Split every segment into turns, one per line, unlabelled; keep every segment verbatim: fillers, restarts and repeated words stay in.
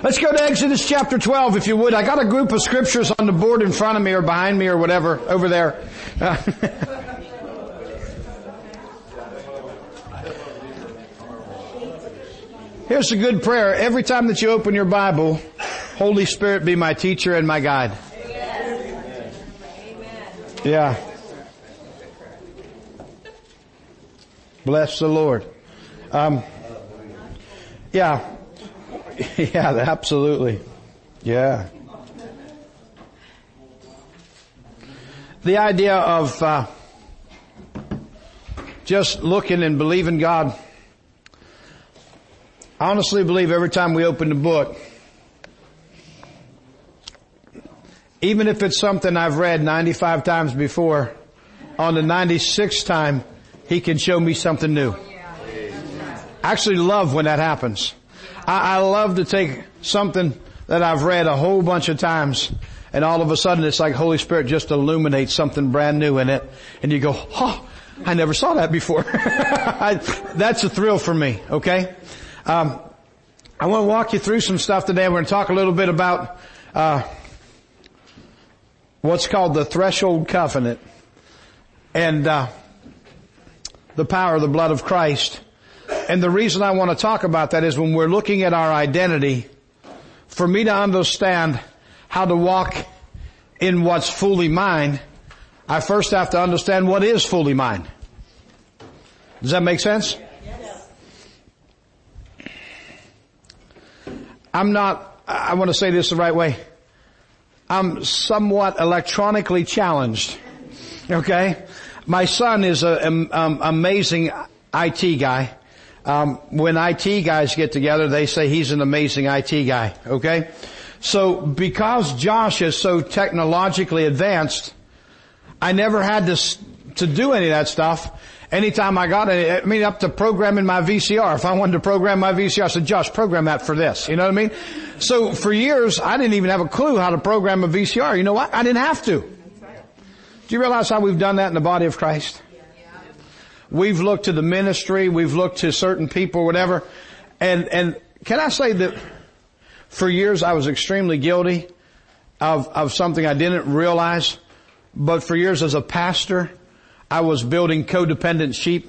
Let's go to Exodus chapter twelve, if you would. I got a group of scriptures on the board in front of me or behind me or whatever, over there. Uh, Here's a good prayer. Every time that you open your Bible, Holy Spirit be my teacher and my guide. Amen. Yeah. Bless the Lord. Um, yeah. Yeah, absolutely. Yeah. The idea of uh, just looking and believing God. I honestly believe every time we open the book, even if it's something I've read ninety-five times before, on the ninety-sixth time, He can show me something new. I actually love when that happens. I, I love to take something that I've read a whole bunch of times, and all of a sudden it's like Holy Spirit just illuminates something brand new in it, and you go, oh, I never saw that before. I, that's a thrill for me, okay? Um, I want to walk you through some stuff today. We're going to talk a little bit about uh what's called the threshold covenant and uh the power of the blood of Christ. And the reason I want to talk about that is when we're looking at our identity, for me to understand how to walk in what's fully mine, I first have to understand what is fully mine. Does that make sense? I'm not, I want to say this the right way. I'm somewhat electronically challenged. Okay? My son is an um, amazing I T guy. Um, when I T guys get together, they say he's an amazing I T guy. Okay? So because Josh is so technologically advanced, I never had to, to do any of that stuff. Anytime I got it, I mean, up to programming my V C R. If I wanted to program my V C R, I said, Josh, program that for this. You know what I mean? So for years, I didn't even have a clue how to program a V C R. You know what? I didn't have to. Do you realize how we've done that in the body of Christ? We've looked to the ministry, we've looked to certain people, whatever. And, and can I say that for years I was extremely guilty of, of something I didn't realize. But for years as a pastor, I was building codependent sheep.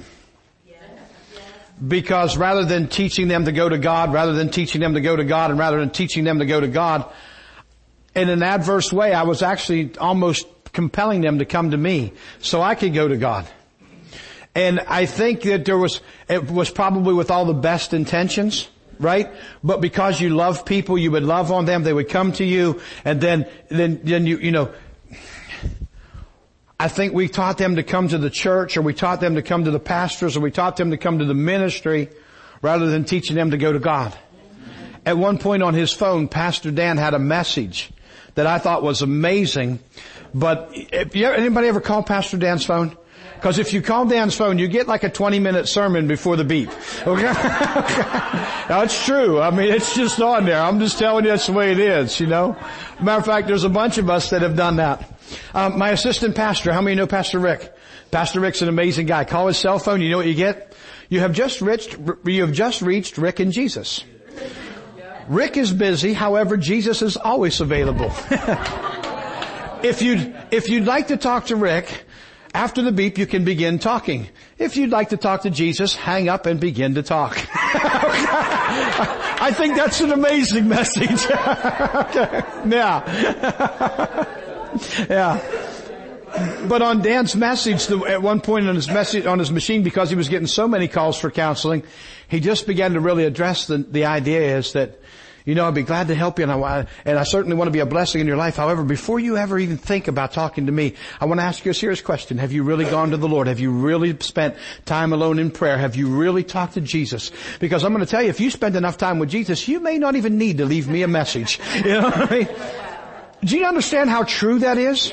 Because rather than teaching them to go to God, rather than teaching them to go to God, and rather than teaching them to go to God, in an adverse way, I was actually almost compelling them to come to me so I could go to God. And I think that there was, it was probably with all the best intentions, right? But because you love people, you would love on them, they would come to you, and then, then, then you, you know, I think we taught them to come to the church, or we taught them to come to the pastors, or we taught them to come to the ministry, rather than teaching them to go to God. At one point on his phone, Pastor Dan had a message that I thought was amazing. But if you, anybody ever call Pastor Dan's phone? Because if you call Dan's phone, you get like a twenty minute sermon before the beep. Okay? Now it's true. I mean, it's just on there. I'm just telling you that's the way it is, you know. Matter of fact, there's a bunch of us that have done that. Um, my assistant pastor, how many know Pastor Rick? Pastor Rick's an amazing guy. Call his cell phone. You know what you get? You have just reached, you have just reached Rick and Jesus. Rick is busy. However, Jesus is always available. If you'd, if you'd like to talk to Rick, after the beep, you can begin talking. If you'd like to talk to Jesus, hang up and begin to talk. I think that's an amazing message. Okay. Yeah. Yeah. But on Dan's message, at one point on his message, on his machine, because he was getting so many calls for counseling, he just began to really address the, the idea is that, you know, I'd be glad to help you, and I, and I certainly want to be a blessing in your life. However, before you ever even think about talking to me, I want to ask you a serious question. Have you really gone to the Lord? Have you really spent time alone in prayer? Have you really talked to Jesus? Because I'm going to tell you, if you spend enough time with Jesus, you may not even need to leave me a message. You know what I mean? Do you understand how true that is?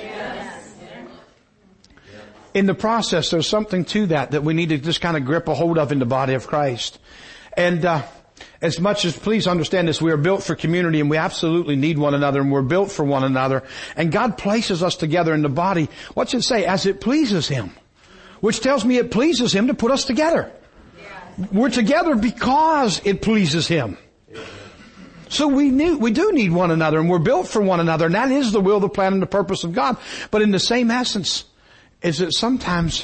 In the process, there's something to that that we need to just kind of grip a hold of in the body of Christ. And, uh, as much as, please understand this, we are built for community and we absolutely need one another and we're built for one another. And God places us together in the body, what's it say? As it pleases Him. Which tells me it pleases Him to put us together. We're together because it pleases Him. So we knew, we do need one another, and we're built for one another, and that is the will, the plan, and the purpose of God. But in the same essence, is that sometimes,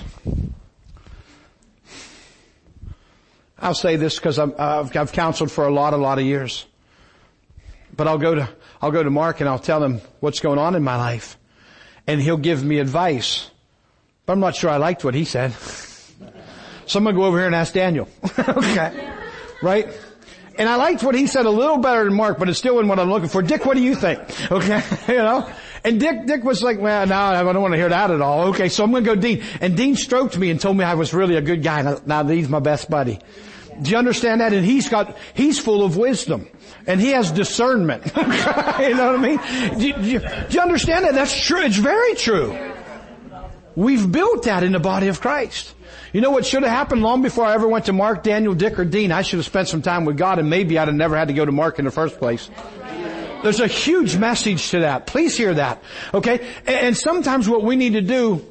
I'll say this because I've, I've counseled for a lot, a lot of years. But I'll go to, I'll go to Mark and I'll tell him what's going on in my life. And he'll give me advice. But I'm not sure I liked what he said. So I'm going to go over here and ask Daniel. Okay. Right? And I liked what he said a little better than Mark, but it still wasn't what I'm looking for. Dick, what do you think? Okay. You know? And Dick, Dick was like, well, no, I don't want to hear that at all. Okay. So I'm going to go Dean. And Dean stroked me and told me I was really a good guy. Now, now Dean's my best buddy. Do you understand that? And he's got, he's full of wisdom. And he has discernment. You know what I mean? Do you, do, you, do you understand that? That's true. It's very true. We've built that in the body of Christ. You know what should have happened long before I ever went to Mark, Daniel, Dick, or Dean? I should have spent some time with God, and maybe I'd have never had to go to Mark in the first place. There's a huge message to that. Please hear that. Okay? And, and sometimes what we need to do,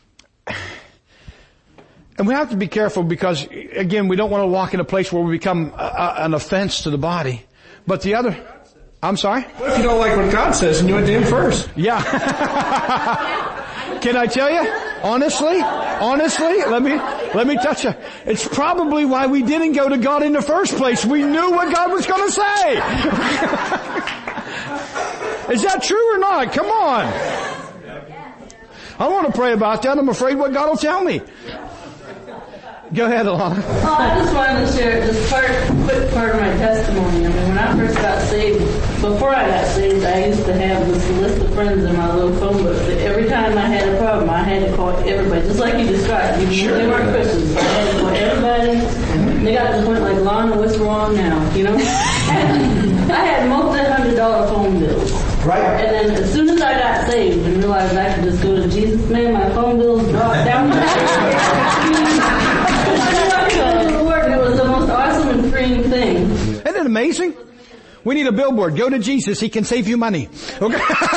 and we have to be careful because, again, we don't want to walk in a place where we become a, a, an offense to the body. But the other, I'm sorry?
What if you don't like what God says and you went to Him first?
Yeah. Can I tell you? Honestly, honestly, let me, let me touch you. It's probably why we didn't go to God in the first place. We knew what God was going to say. Is that true or not? Come on. I want to pray about that. I'm afraid what God will tell me. Go ahead, Alana.
Oh, I just wanted to share just part, quick part of my testimony. I mean, when I first got saved, before I got saved, I used to have this list of friends in my little phone book. That every time I had a problem, I had to call everybody, just like you described. You, sure. They weren't Christians, but I had to call everybody. And they got to the point like, Lana, what's wrong now? You know? And I had multi-hundred dollar phone bills.
Right. And
then as soon as I got saved and realized I could just go to Jesus' name, my phone bills dropped down. It was the most awesome and freeing thing.
Isn't it amazing? We need a billboard. Go to Jesus. He can save you money. Okay.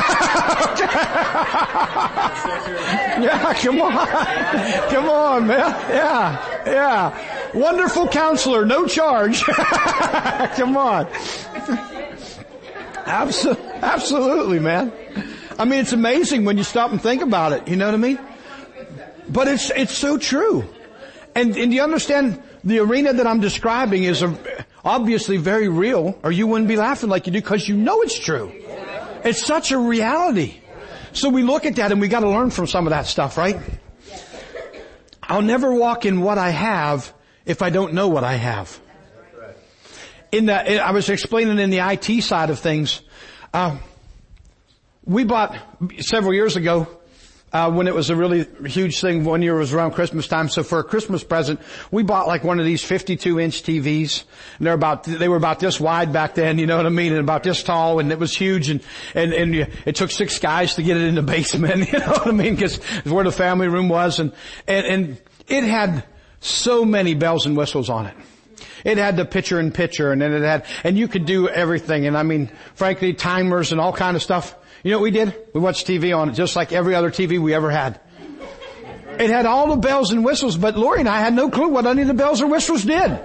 Yeah, come on. Come on, man. Yeah, yeah. Wonderful counselor, no charge. Come on. Absolutely, absolutely, man. I mean, it's amazing when you stop and think about it. You know what I mean? But it's, it's so true. And, and you understand the arena that I'm describing is a, obviously very real, or you wouldn't be laughing like you do because you know it's true. It's such a reality. So we look at that and we got to learn from some of that stuff, right? I'll never walk in what I have if I don't know what I have. In the, I was explaining in the I T side of things, uh, we bought several years ago, Uh, when it was a really huge thing, one year was around Christmas time. So for a Christmas present, we bought like one of these fifty-two inch T Vs. And they're about, they were about this wide back then, you know what I mean? And about this tall, and it was huge, and, and, and it took six guys to get it in the basement, you know what I mean? Cause it's where the family room was, and, and, and it had so many bells and whistles on it. It had the picture in picture, and then it had, and you could do everything, and I mean, frankly, timers and all kind of stuff. You know what we did? We watched T V on it just like every other T V we ever had. It had all the bells and whistles, but Lori and I had no clue what any of the bells or whistles did.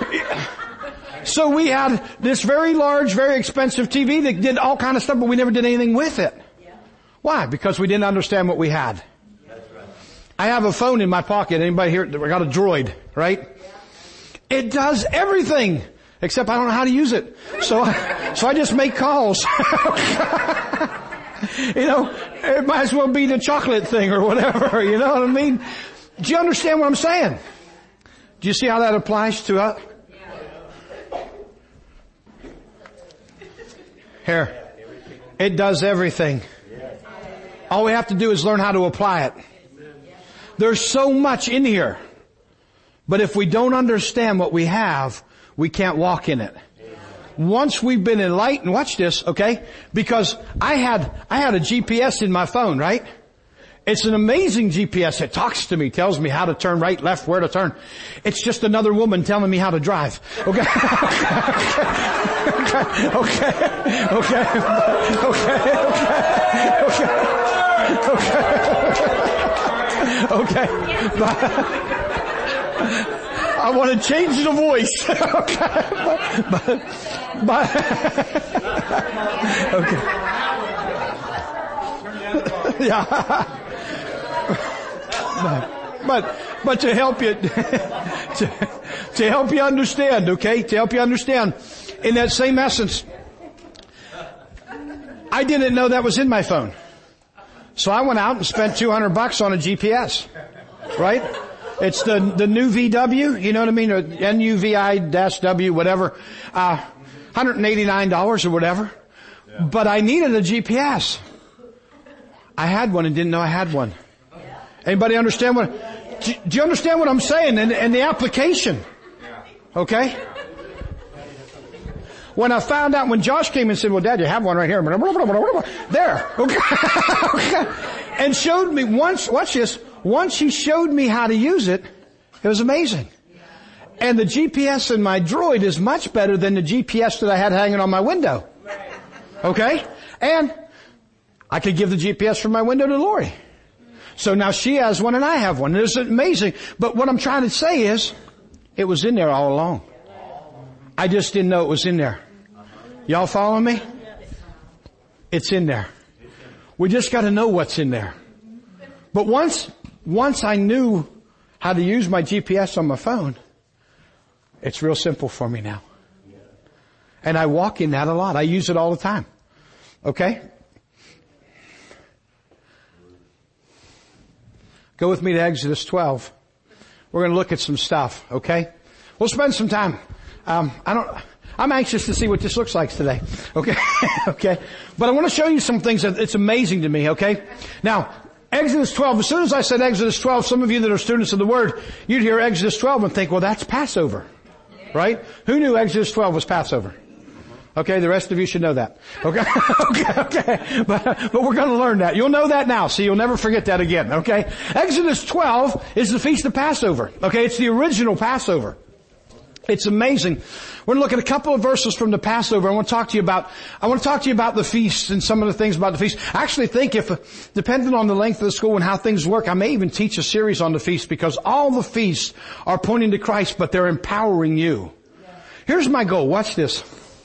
So we had this very large, very expensive T V that did all kind of stuff, but we never did anything with it. Why? Because we didn't understand what we had. I have a phone in my pocket. Anybody here? I got a Droid, right? It does everything, except I don't know how to use it. So, I, so I just make calls. You know, it might as well be the chocolate thing or whatever, you know what I mean? Do you understand what I'm saying? Do you see how that applies to us? Here. It does everything. All we have to do is learn how to apply it. There's so much in here. But if we don't understand what we have, we can't walk in it. Once we've been enlightened, watch this, okay? Because I had, I had a G P S in my phone, right? It's an amazing G P S. It talks to me, tells me how to turn right, left, where to turn. It's just another woman telling me how to drive. Okay? Okay. Okay. Okay. Okay. Okay. Okay. Okay. I want to change the voice. Okay. But, but, But, okay. Yeah. But, but, but to help you, to, to help you understand, okay? To help you understand, in that same essence, I didn't know that was in my phone. So I went out and spent two hundred bucks on a G P S. Right? It's the, the new V W, you know what I mean? Or N U V I W, whatever. Uh, one hundred eighty-nine dollars or whatever. Yeah. But I needed a G P S. I had one and didn't know I had one. Anybody understand what, do, do you understand what I'm saying? And, and the application. Okay? When I found out, when Josh came and said, well, Dad, you have one right here. There. Okay. Okay. And showed me once, watch this, once he showed me how to use it, it was amazing. And the G P S in my Droid is much better than the G P S that I had hanging on my window. Okay? And I could give the G P S from my window to Lori. So now she has one and I have one. It's amazing. But what I'm trying to say is, it was in there all along. I just didn't know it was in there. Y'all follow me? It's in there. We just got to know what's in there. But once, once I knew how to use my G P S on my phone, it's real simple for me now. And I walk in that a lot. I use it all the time. Okay? Go with me to Exodus twelve. We're going to look at some stuff, okay? We'll spend some time. Um, I don't, I'm anxious to see what this looks like today. Okay? Okay? But I want to show you some things that it's amazing to me, okay? Now, Exodus twelve, as soon as I said Exodus twelve, some of you that are students of the Word, you'd hear Exodus twelve and think, well, that's Passover. Right? Who knew Exodus twelve was Passover? Okay, the rest of you should know that. Okay? Okay, okay. But, but we're gonna learn that. You'll know that now, so you'll never forget that again, okay? Exodus twelve is the Feast of Passover. Okay, it's the original Passover. It's amazing. We're going to look at a couple of verses from the Passover. I want to talk to you about, I want to talk to you about the feast and some of the things about the feast. I actually think if, depending on the length of the school and how things work, I may even teach a series on the feast because all the feasts are pointing to Christ, but they're empowering you. Here's my goal. Watch this.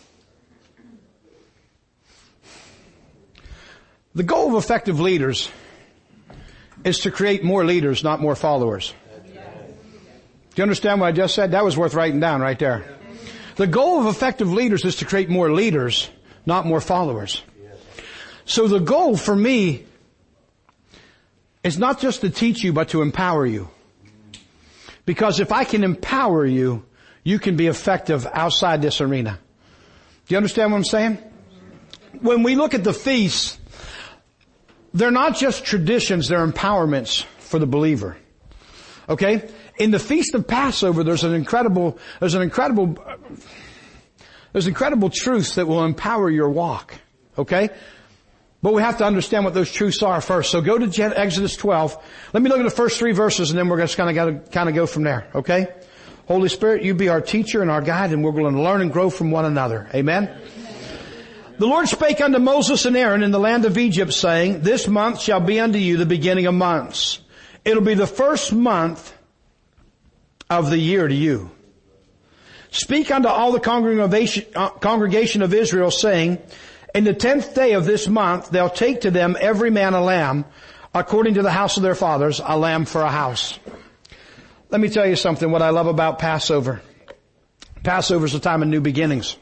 The goal of effective leaders is to create more leaders, not more followers. Do you understand what I just said? That was worth writing down right there. The goal of effective leaders is to create more leaders, not more followers. So the goal for me is not just to teach you, but to empower you. Because if I can empower you, you can be effective outside this arena. Do you understand what I'm saying? When we look at the feasts, they're not just traditions, they're empowerments for the believer. Okay? In the Feast of Passover, there's an incredible, there's an incredible, there's incredible truths that will empower your walk. Okay? But we have to understand what those truths are first. So go to Exodus twelve. Let me look at the first three verses and then we're just kind of kind of go from there. Okay? Holy Spirit, you be our teacher and our guide and we're going to learn and grow from one another. Amen? The Lord spake unto Moses and Aaron in the land of Egypt, saying, this month shall be unto you the beginning of months. It'll be the first month of the year to you. Speak unto all the congregation, uh, congregation of Israel, saying, in the tenth day of this month, they'll take to them every man a lamb, according to the house of their fathers, a lamb for a house. Let me tell you something, what I love about Passover. Passover is a time of new beginnings.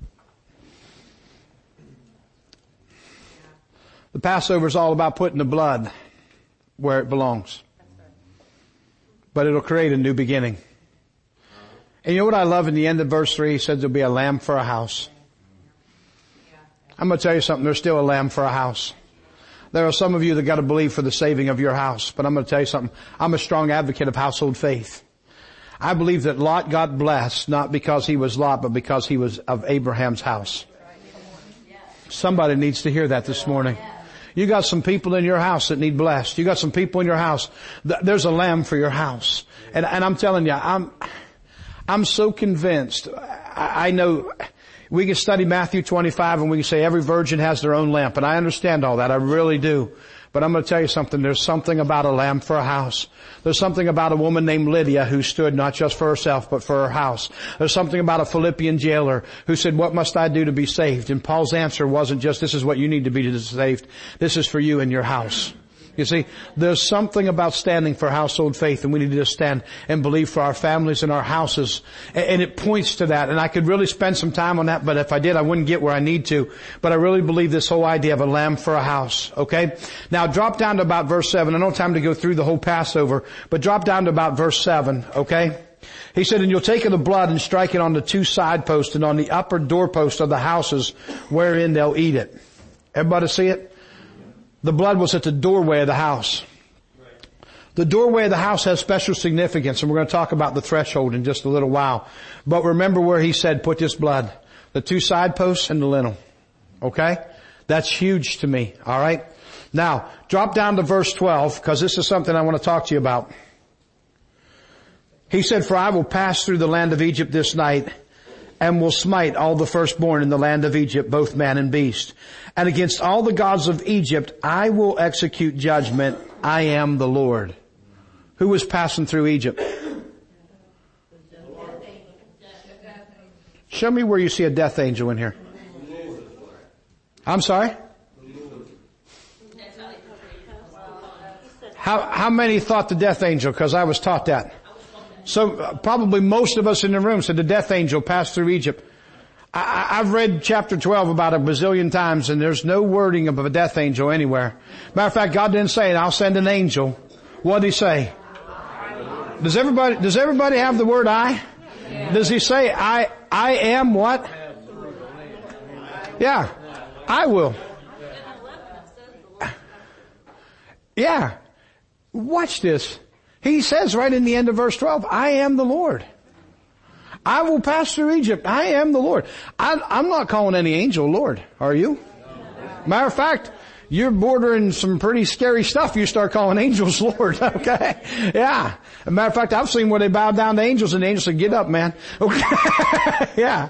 The Passover is all about putting the blood where it belongs. But it'll create a new beginning. And you know what I love in the end of verse three? He says there'll be a lamb for a house. I'm going to tell you something. There's still a lamb for a house. There are some of you that got to believe for the saving of your house. But I'm going to tell you something. I'm a strong advocate of household faith. I believe that Lot got blessed not because he was Lot, but because he was of Abraham's house. Somebody needs to hear that this morning. You got some people in your house that need blessed. You got some people in your house. There's a lamb for your house. And, and I'm telling you, I'm, I'm so convinced. I, I know We can study Matthew twenty-five and we can say every virgin has their own lamp. And I understand all that. I really do. But I'm going to tell you something. There's something about a lamp for a house. There's something about a woman named Lydia who stood not just for herself, but for her house. There's something about a Philippian jailer who said, what must I do to be saved? And Paul's answer wasn't just, this is what you need to be to be saved. This is for you and your house. You see, there's something about standing for household faith, and we need to just stand and believe for our families and our houses. And it points to that. And I could really spend some time on that, but if I did, I wouldn't get where I need to. But I really believe this whole idea of a lamb for a house. Okay? Now drop down to about verse seven. I don't have time to go through the whole Passover, but drop down to about verse seven. Okay? He said, and you'll take of the blood and strike it on the two side posts and on the upper doorpost of the houses wherein they'll eat it. Everybody see it? The blood was at the doorway of the house. The doorway of the house has special significance, and we're going to talk about the threshold in just a little while. But remember where he said, put this blood. The two side posts and the lintel. Okay? That's huge to me. All right? Now, drop down to verse twelve, because this is something I want to talk to you about. He said, for I will pass through the land of Egypt this night, and will smite all the firstborn in the land of Egypt, both man and beast. And against all the gods of Egypt I will execute judgment. I am the Lord. Who was passing through Egypt? Show me where you see a death angel in here. I'm sorry? How, how many thought the death angel? Because I was taught that. So uh, probably most of us in the room said the death angel passed through Egypt. I, I've read chapter twelve about a bazillion times, and there's no wording of a death angel anywhere. Matter of fact, God didn't say it. I'll send an angel. What did he say? Does everybody, does everybody have the word I? Does he say I, I am what? Yeah. I will. Yeah. Watch this. He says right in the end of verse twelve, I am the Lord. I will pass through Egypt. I am the Lord. I, I'm not calling any angel Lord. Are you? Matter of fact, you're bordering some pretty scary stuff. You start calling angels Lord. Okay. Yeah. As a matter of fact, I've seen where they bow down to angels and the angels say, get up, man. Okay. Yeah.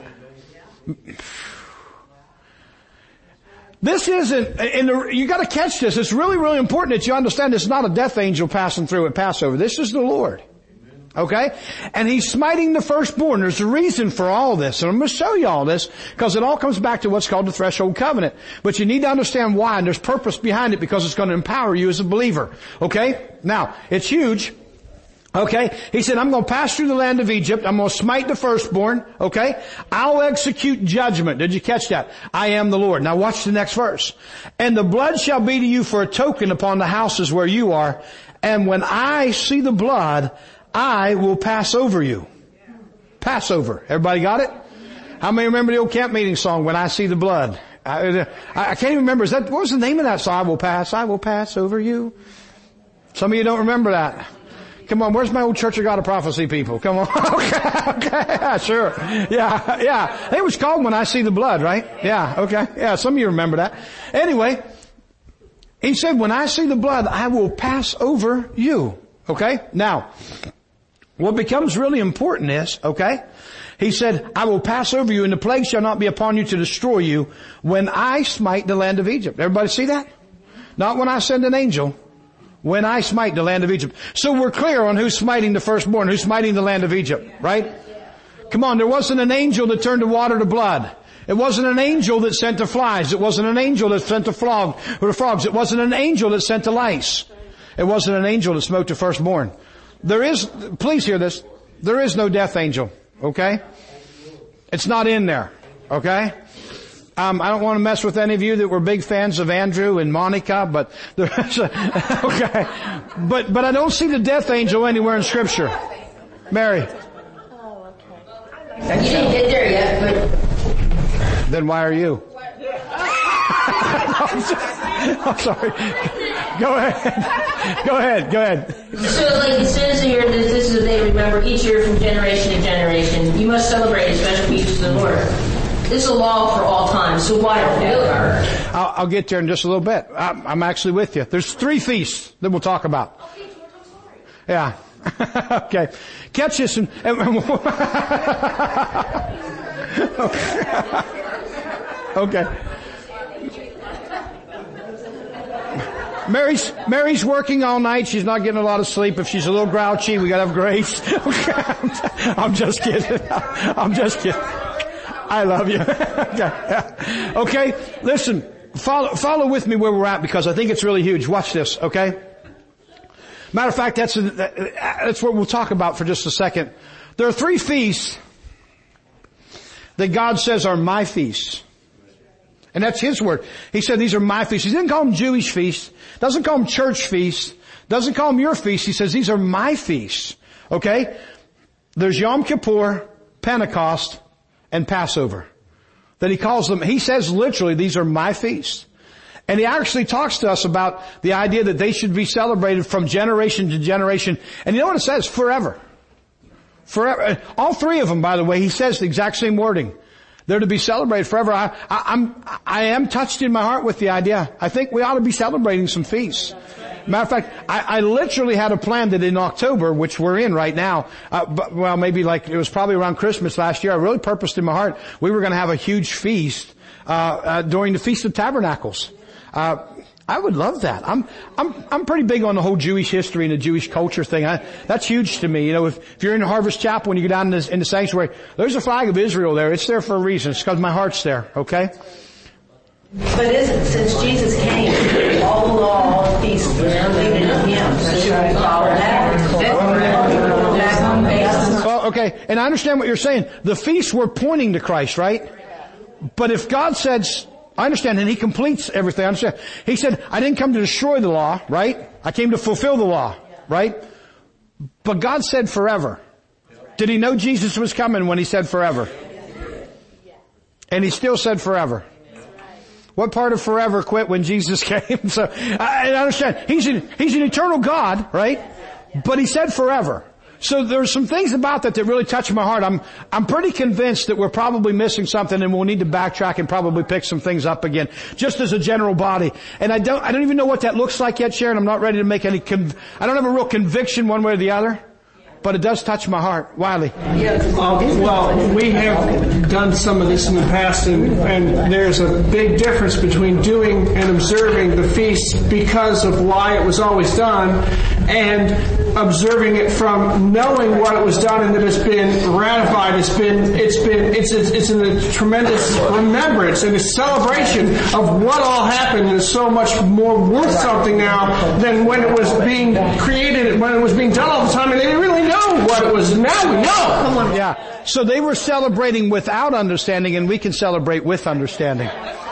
This isn't, and the, you gotta catch this. It's really, really important that you understand it's not a death angel passing through at Passover. This is the Lord. Okay? And he's smiting the firstborn. There's a reason for all this. And I'm going to show you all this because it all comes back to what's called the threshold covenant. But you need to understand why, and there's purpose behind it because it's going to empower you as a believer. Okay? Now, it's huge. Okay? He said, I'm going to pass through the land of Egypt. I'm going to smite the firstborn. Okay? I'll execute judgment. Did you catch that? I am the Lord. Now watch the next verse. And the blood shall be to you for a token upon the houses where you are. And when I see the blood, I will pass over you. Passover. Everybody got it? How many remember the old camp meeting song, When I See the Blood? I, I, I can't even remember. Is that, what was the name of that song? I will pass, I will pass over you. Some of you don't remember that. Come on, where's my old Church of God of Prophecy people? Come on. Okay, okay, yeah, sure. Yeah, yeah. It was called When I See the Blood, right? Yeah, okay. Yeah, some of you remember that. Anyway, he said, when I see the blood, I will pass over you. Okay? Now, what becomes really important is, okay, he said, I will pass over you and the plague shall not be upon you to destroy you when I smite the land of Egypt. Everybody see that? Not when I send an angel. When I smite the land of Egypt. So we're clear on who's smiting the firstborn, who's smiting the land of Egypt, right? Come on, there wasn't an angel that turned the water to blood. It wasn't an angel that sent the flies. It wasn't an angel that sent the flog, or the frogs. It wasn't an angel that sent the lice. It wasn't an angel that smote the firstborn. There is, please hear this, there is no death angel, okay? It's not in there, okay? Um, I don't want to mess with any of you that were big fans of Andrew and Monica, but there is a, okay. But, but I don't see the death angel anywhere in Scripture. Mary.
Oh, okay. You didn't get there yet, but.
Then why are you? I'm, just, I'm sorry. Go ahead. Go ahead. Go ahead.
So, like it says here, this, this is a day remember each year from generation to generation. You must celebrate a special feast of the Lord. This is a law for all time, so why don't we do it?
I'll, I'll get there in just a little bit. I'm, I'm actually with you. There's three feasts that we'll talk about.
Okay, I'm sorry.
Yeah. Okay. Catch this and, and Okay. Okay. Mary's, Mary's working all night. She's not getting a lot of sleep. If she's a little grouchy, we gotta have grace. Okay. I'm just kidding. I'm just kidding. I love you. Okay. Okay. Listen, follow, follow with me where we're at because I think it's really huge. Watch this. Okay. Matter of fact, that's, a, that's what we'll talk about for just a second. There are three feasts that God says are my feasts. And that's His word. He said these are my feasts. He didn't call them Jewish feasts. Doesn't call them church feasts. Doesn't call them your feasts. He says these are my feasts. Okay? There's Yom Kippur, Pentecost, and Passover. That He calls them, He says literally these are my feasts. And He actually talks to us about the idea that they should be celebrated from generation to generation. And you know what it says? Forever. Forever. All three of them, by the way, He says the exact same wording. They're to be celebrated forever. I, I, I'm, I am touched in my heart with the idea. I think we ought to be celebrating some feasts. Matter of fact, I, I literally had a plan that in October, which we're in right now, uh, but, well, maybe like it was probably around Christmas last year. I really purposed in my heart we were going to have a huge feast uh, uh during the Feast of Tabernacles. Uh, I would love that. I'm, I'm, I'm pretty big on the whole Jewish history and the Jewish culture thing. I, that's huge to me. You know, if, if you're in Harvest Chapel and you go down in the, in the sanctuary, there's a flag of Israel there. It's there for a reason. It's because my heart's there. Okay?
But isn't, since Jesus came, all the law, all the feasts were related to Him. So should we follow that?
Well, okay. And I understand what you're saying. The feasts were pointing to Christ, right? But if God says, I understand, and He completes everything. I understand. He said, I didn't come to destroy the law, right? I came to fulfill the law, right? But God said forever. Did He know Jesus was coming when He said forever? And He still said forever. What part of forever quit when Jesus came? So, I, I understand. He's an, He's an eternal God, right? But He said forever. So there's some things about that that really touch my heart. I'm, I'm pretty convinced that we're probably missing something and we'll need to backtrack and probably pick some things up again, just as a general body. And I don't, I don't even know what that looks like yet, Sharon. I'm not ready to make any, conv- I don't have a real conviction one way or the other. But it does touch my heart. Wiley.
Uh, well, we have done some of this in the past, and, and there's a big difference between doing and observing the feast because of why it was always done, and observing it from knowing what it was done and that it's been ratified. It's been, it's been, it's it's, it's in a tremendous remembrance and a celebration of what all happened, and is so much more worth something now than when it was being created, when it was being done all the time, and they didn't really know what it was. Now we know. Come on.
Yeah. So they were celebrating without understanding, and we can celebrate with understanding.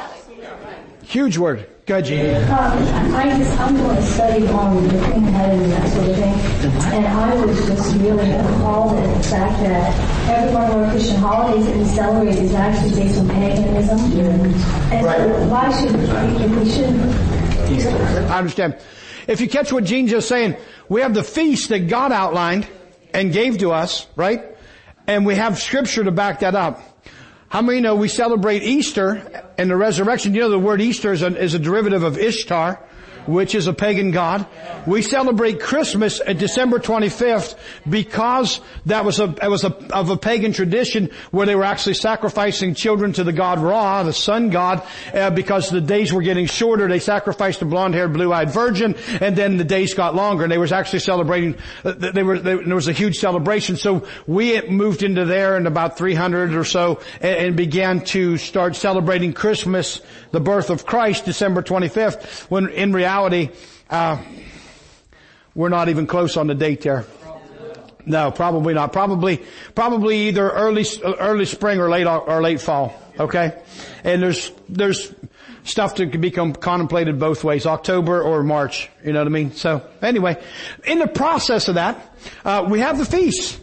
Huge word. Go ahead, Jeannie.
Um, I just, I'm doing a study on the kingdom and that sort of thing, and I was just really appalled at the fact that every one of our Christian holidays that we celebrate is actually based on paganism. And right. Why should we, if we shouldn't?
I understand. If you catch what Jean's just saying, we have the feast that God outlined and gave to us, right? And we have scripture to back that up. How many know we celebrate Easter and the resurrection? You know the word Easter is a, is a derivative of Ishtar, which is a pagan god. We celebrate Christmas at December twenty-fifth because that was a, it was a, of a pagan tradition where they were actually sacrificing children to the god Ra, the sun god, uh, because the days were getting shorter. They sacrificed a blonde-haired, blue-eyed virgin, and then the days got longer, and they was actually celebrating, uh, they were, they, there was a huge celebration. So we moved into there in about three hundred or so and, and began to start celebrating Christmas, the birth of Christ, December twenty-fifth, when in reality Uh, we're not even close on the date there. No, probably not. Probably, probably either early, early spring or late, or late fall. Okay? And there's, there's stuff that can become contemplated both ways, October or March. You know what I mean? So, anyway, in the process of that, uh, we have the feast.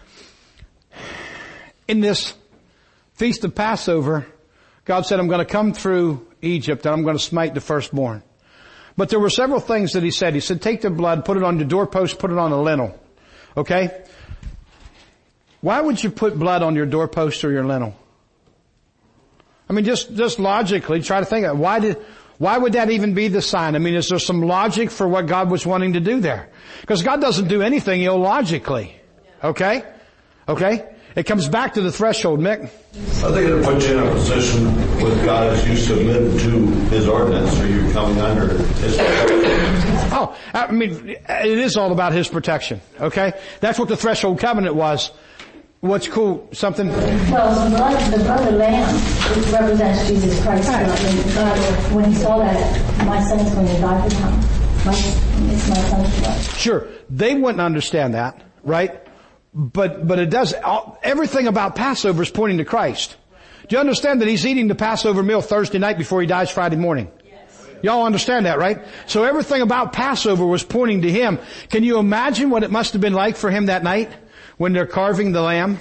In this Feast of Passover, God said, I'm going to come through Egypt and I'm going to smite the firstborn. But there were several things that He said. He said, take the blood, put it on your doorpost, put it on a lintel. Okay? Why would you put blood on your doorpost or your lintel? I mean, just, just logically, try to think of it. Why did, why would that even be the sign? I mean, is there some logic for what God was wanting to do there? Because God doesn't do anything illogically. Okay? Okay? It comes back to the threshold, Mick.
I think it puts you in a position with God as you submit to His ordinance, or you're coming under His protection.
Oh, I mean, it is all about His protection, okay? That's what the threshold covenant was. What's cool? Something?
Well, the blood, the blood of the lamb, it represents Jesus Christ. Right. When, God, when He saw that, my son is going to die for him. My, it's my son's blood.
Sure. They wouldn't understand that, right? But, but it does, everything about Passover is pointing to Christ. Do you understand that He's eating the Passover meal Thursday night before He dies Friday morning? Yes. Y'all understand that, right? So everything about Passover was pointing to Him. Can you imagine what it must have been like for Him that night when they're carving the lamb?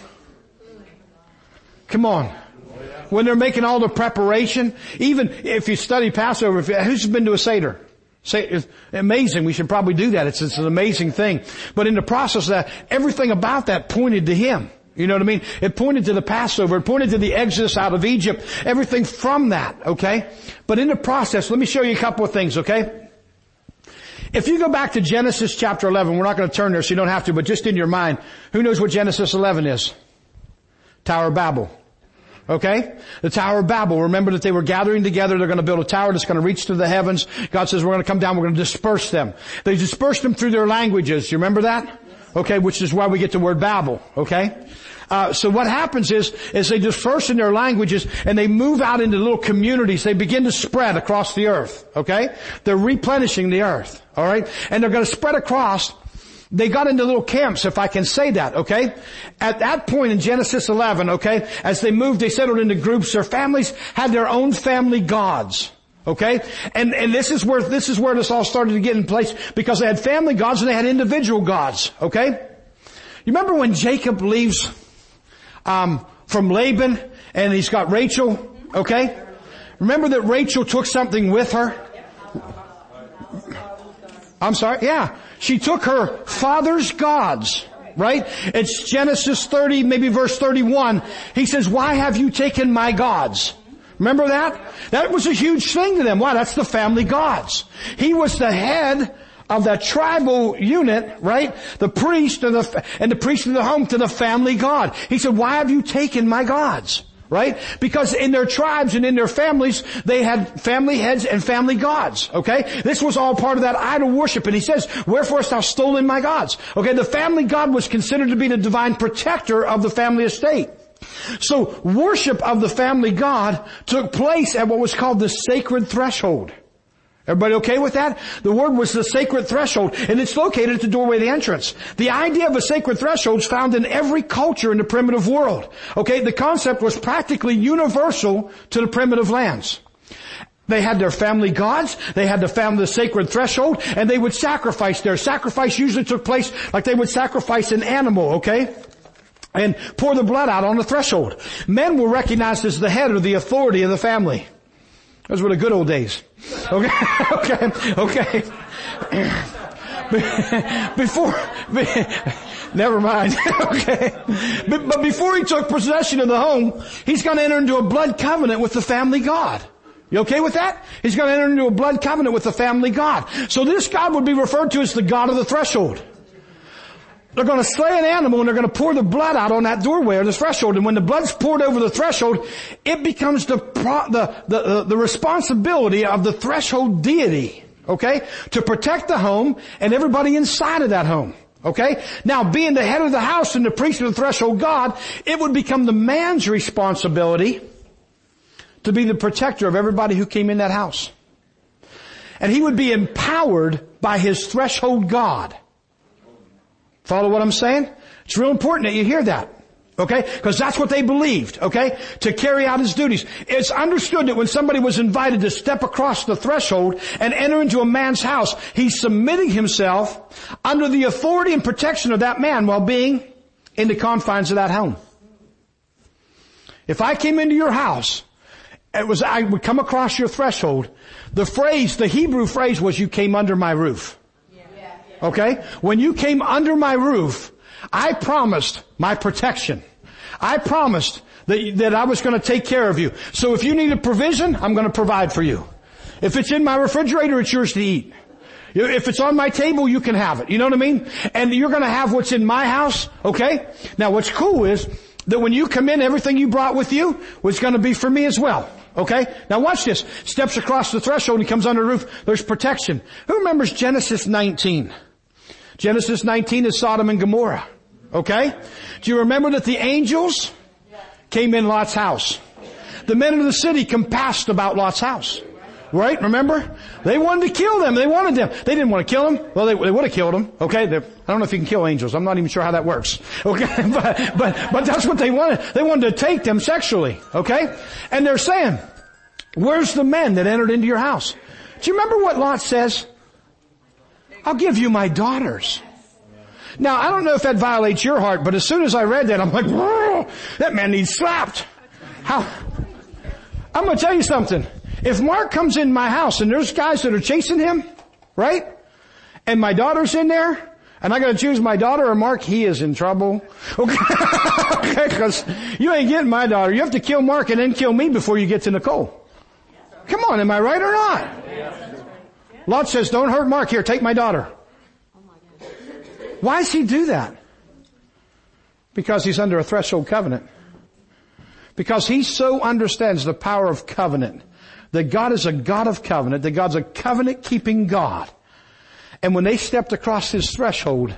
Come on. When they're making all the preparation, even if you study Passover, if you, who's been to a Seder? Say, it's amazing. We should probably do that. It's, it's an amazing thing. But in the process of that, everything about that pointed to Him. You know what I mean? It pointed to the Passover. It pointed to the exodus out of Egypt. Everything from that, okay? But in the process, let me show you a couple of things, okay? If you go back to Genesis chapter eleven, we're not going to turn there so you don't have to, but just in your mind, who knows what Genesis eleven is? Tower of Babel. Okay? The Tower of Babel. Remember that they were gathering together. They're going to build a tower that's going to reach to the heavens. God says, we're going to come down. We're going to disperse them. They dispersed them through their languages. You remember that? Okay, which is why we get the word Babel. Okay? Uh, so what happens is, is they disperse in their languages and they move out into little communities. They begin to spread across the earth. Okay? They're replenishing the earth. Alright? And they're going to spread across. They got into little camps, if I can say that, okay? At that point in Genesis eleven, okay, as they moved, they settled into groups. Their families had their own family gods, okay? And, and this is where, this is where this all started to get in place, because they had family gods and they had individual gods, okay? You remember when Jacob leaves, um, from Laban and he's got Rachel, okay? Remember that Rachel took something with her? I'm sorry, yeah. She took her father's gods, right? It's Genesis thirty, maybe verse thirty-one. He says, why have you taken my gods? Remember that? That was a huge thing to them. Why? That's the family gods. He was the head of that tribal unit, right? The priest and the, and the priest of the home to the family god. He said, why have you taken my gods? Right? Because in their tribes and in their families, they had family heads and family gods. Okay? This was all part of that idol worship. And he says, wherefore hast thou stolen my gods? Okay, the family god was considered to be the divine protector of the family estate. So worship of the family god took place at what was called the sacred threshold. Everybody okay with that? The word was the sacred threshold, and it's located at the doorway of the entrance. The idea of a sacred threshold is found in every culture in the primitive world. Okay, the concept was practically universal to the primitive lands. They had their family gods, they had the family, the sacred threshold, and they would sacrifice there. Sacrifice usually took place like they would sacrifice an animal, okay? And pour the blood out on the threshold. Men were recognized as the head or the authority of the family. Those were the good old days. Okay, okay, okay. Before, never mind. Okay. But, but before he took possession of the home, he's going to enter into a blood covenant with the family God. You okay with that? He's going to enter into a blood covenant with the family God. So this God would be referred to as the God of the threshold. They're going to slay an animal and they're going to pour the blood out on that doorway or the threshold. And when the blood's poured over the threshold, it becomes the, pro, the, the, the responsibility of the threshold deity, okay, to protect the home and everybody inside of that home. Okay? Now, being the head of the house and the priest of the threshold God, it would become the man's responsibility to be the protector of everybody who came in that house. And he would be empowered by his threshold God. Follow what I'm saying? It's real important that you hear that. Okay? Because that's what they believed. Okay? To carry out his duties. It's understood that when somebody was invited to step across the threshold and enter into a man's house, he's submitting himself under the authority and protection of that man while being in the confines of that home. If I came into your house, it was, I would come across your threshold, the phrase, the Hebrew phrase was, you came under my roof. Okay? When you came under my roof, I promised my protection. I promised that, that I was going to take care of you. So if you need a provision, I'm going to provide for you. If it's in my refrigerator, it's yours to eat. If it's on my table, you can have it. You know what I mean? And you're going to have what's in my house, okay? Now what's cool is, that when you come in, everything you brought with you was going to be for me as well. Okay? Now watch this. Steps across the threshold and he comes under the roof. There's protection. Who remembers Genesis nineteen? Genesis nineteen is Sodom and Gomorrah. Okay? Do you remember that the angels came in Lot's house? The men of the city compassed about Lot's house. Right? Remember? They wanted to kill them. They wanted them. They didn't want to kill them. Well, they, they would have killed them. Okay? They're, I don't know if you can kill angels. I'm not even sure how that works. Okay? But, but, but that's what they wanted. They wanted to take them sexually. Okay? And they're saying, where's the men that entered into your house? Do you remember what Lot says? I'll give you my daughters. Now, I don't know if that violates your heart, but as soon as I read that, I'm like, whoa, that man needs slapped. How? I'm going to tell you something. If Mark comes in my house and there's guys that are chasing him, right? And my daughter's in there, and I got to choose my daughter or Mark, he is in trouble. Okay? Okay, because you ain't getting my daughter. You have to kill Mark and then kill me before you get to Nicole. Come on, am I right or not? Lot says, don't hurt Mark. Here, take my daughter. Why does he do that? Because he's under a threshold covenant. Because he so understands the power of covenant. That God is a God of covenant. That God's a covenant-keeping God. And when they stepped across his threshold,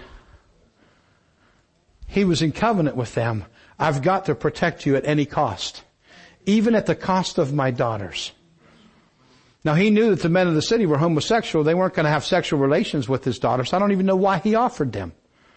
he was in covenant with them. I've got to protect you at any cost. Even at the cost of my daughters. Now he knew that the men of the city were homosexual. They weren't going to have sexual relations with his daughters. I don't even know why he offered them.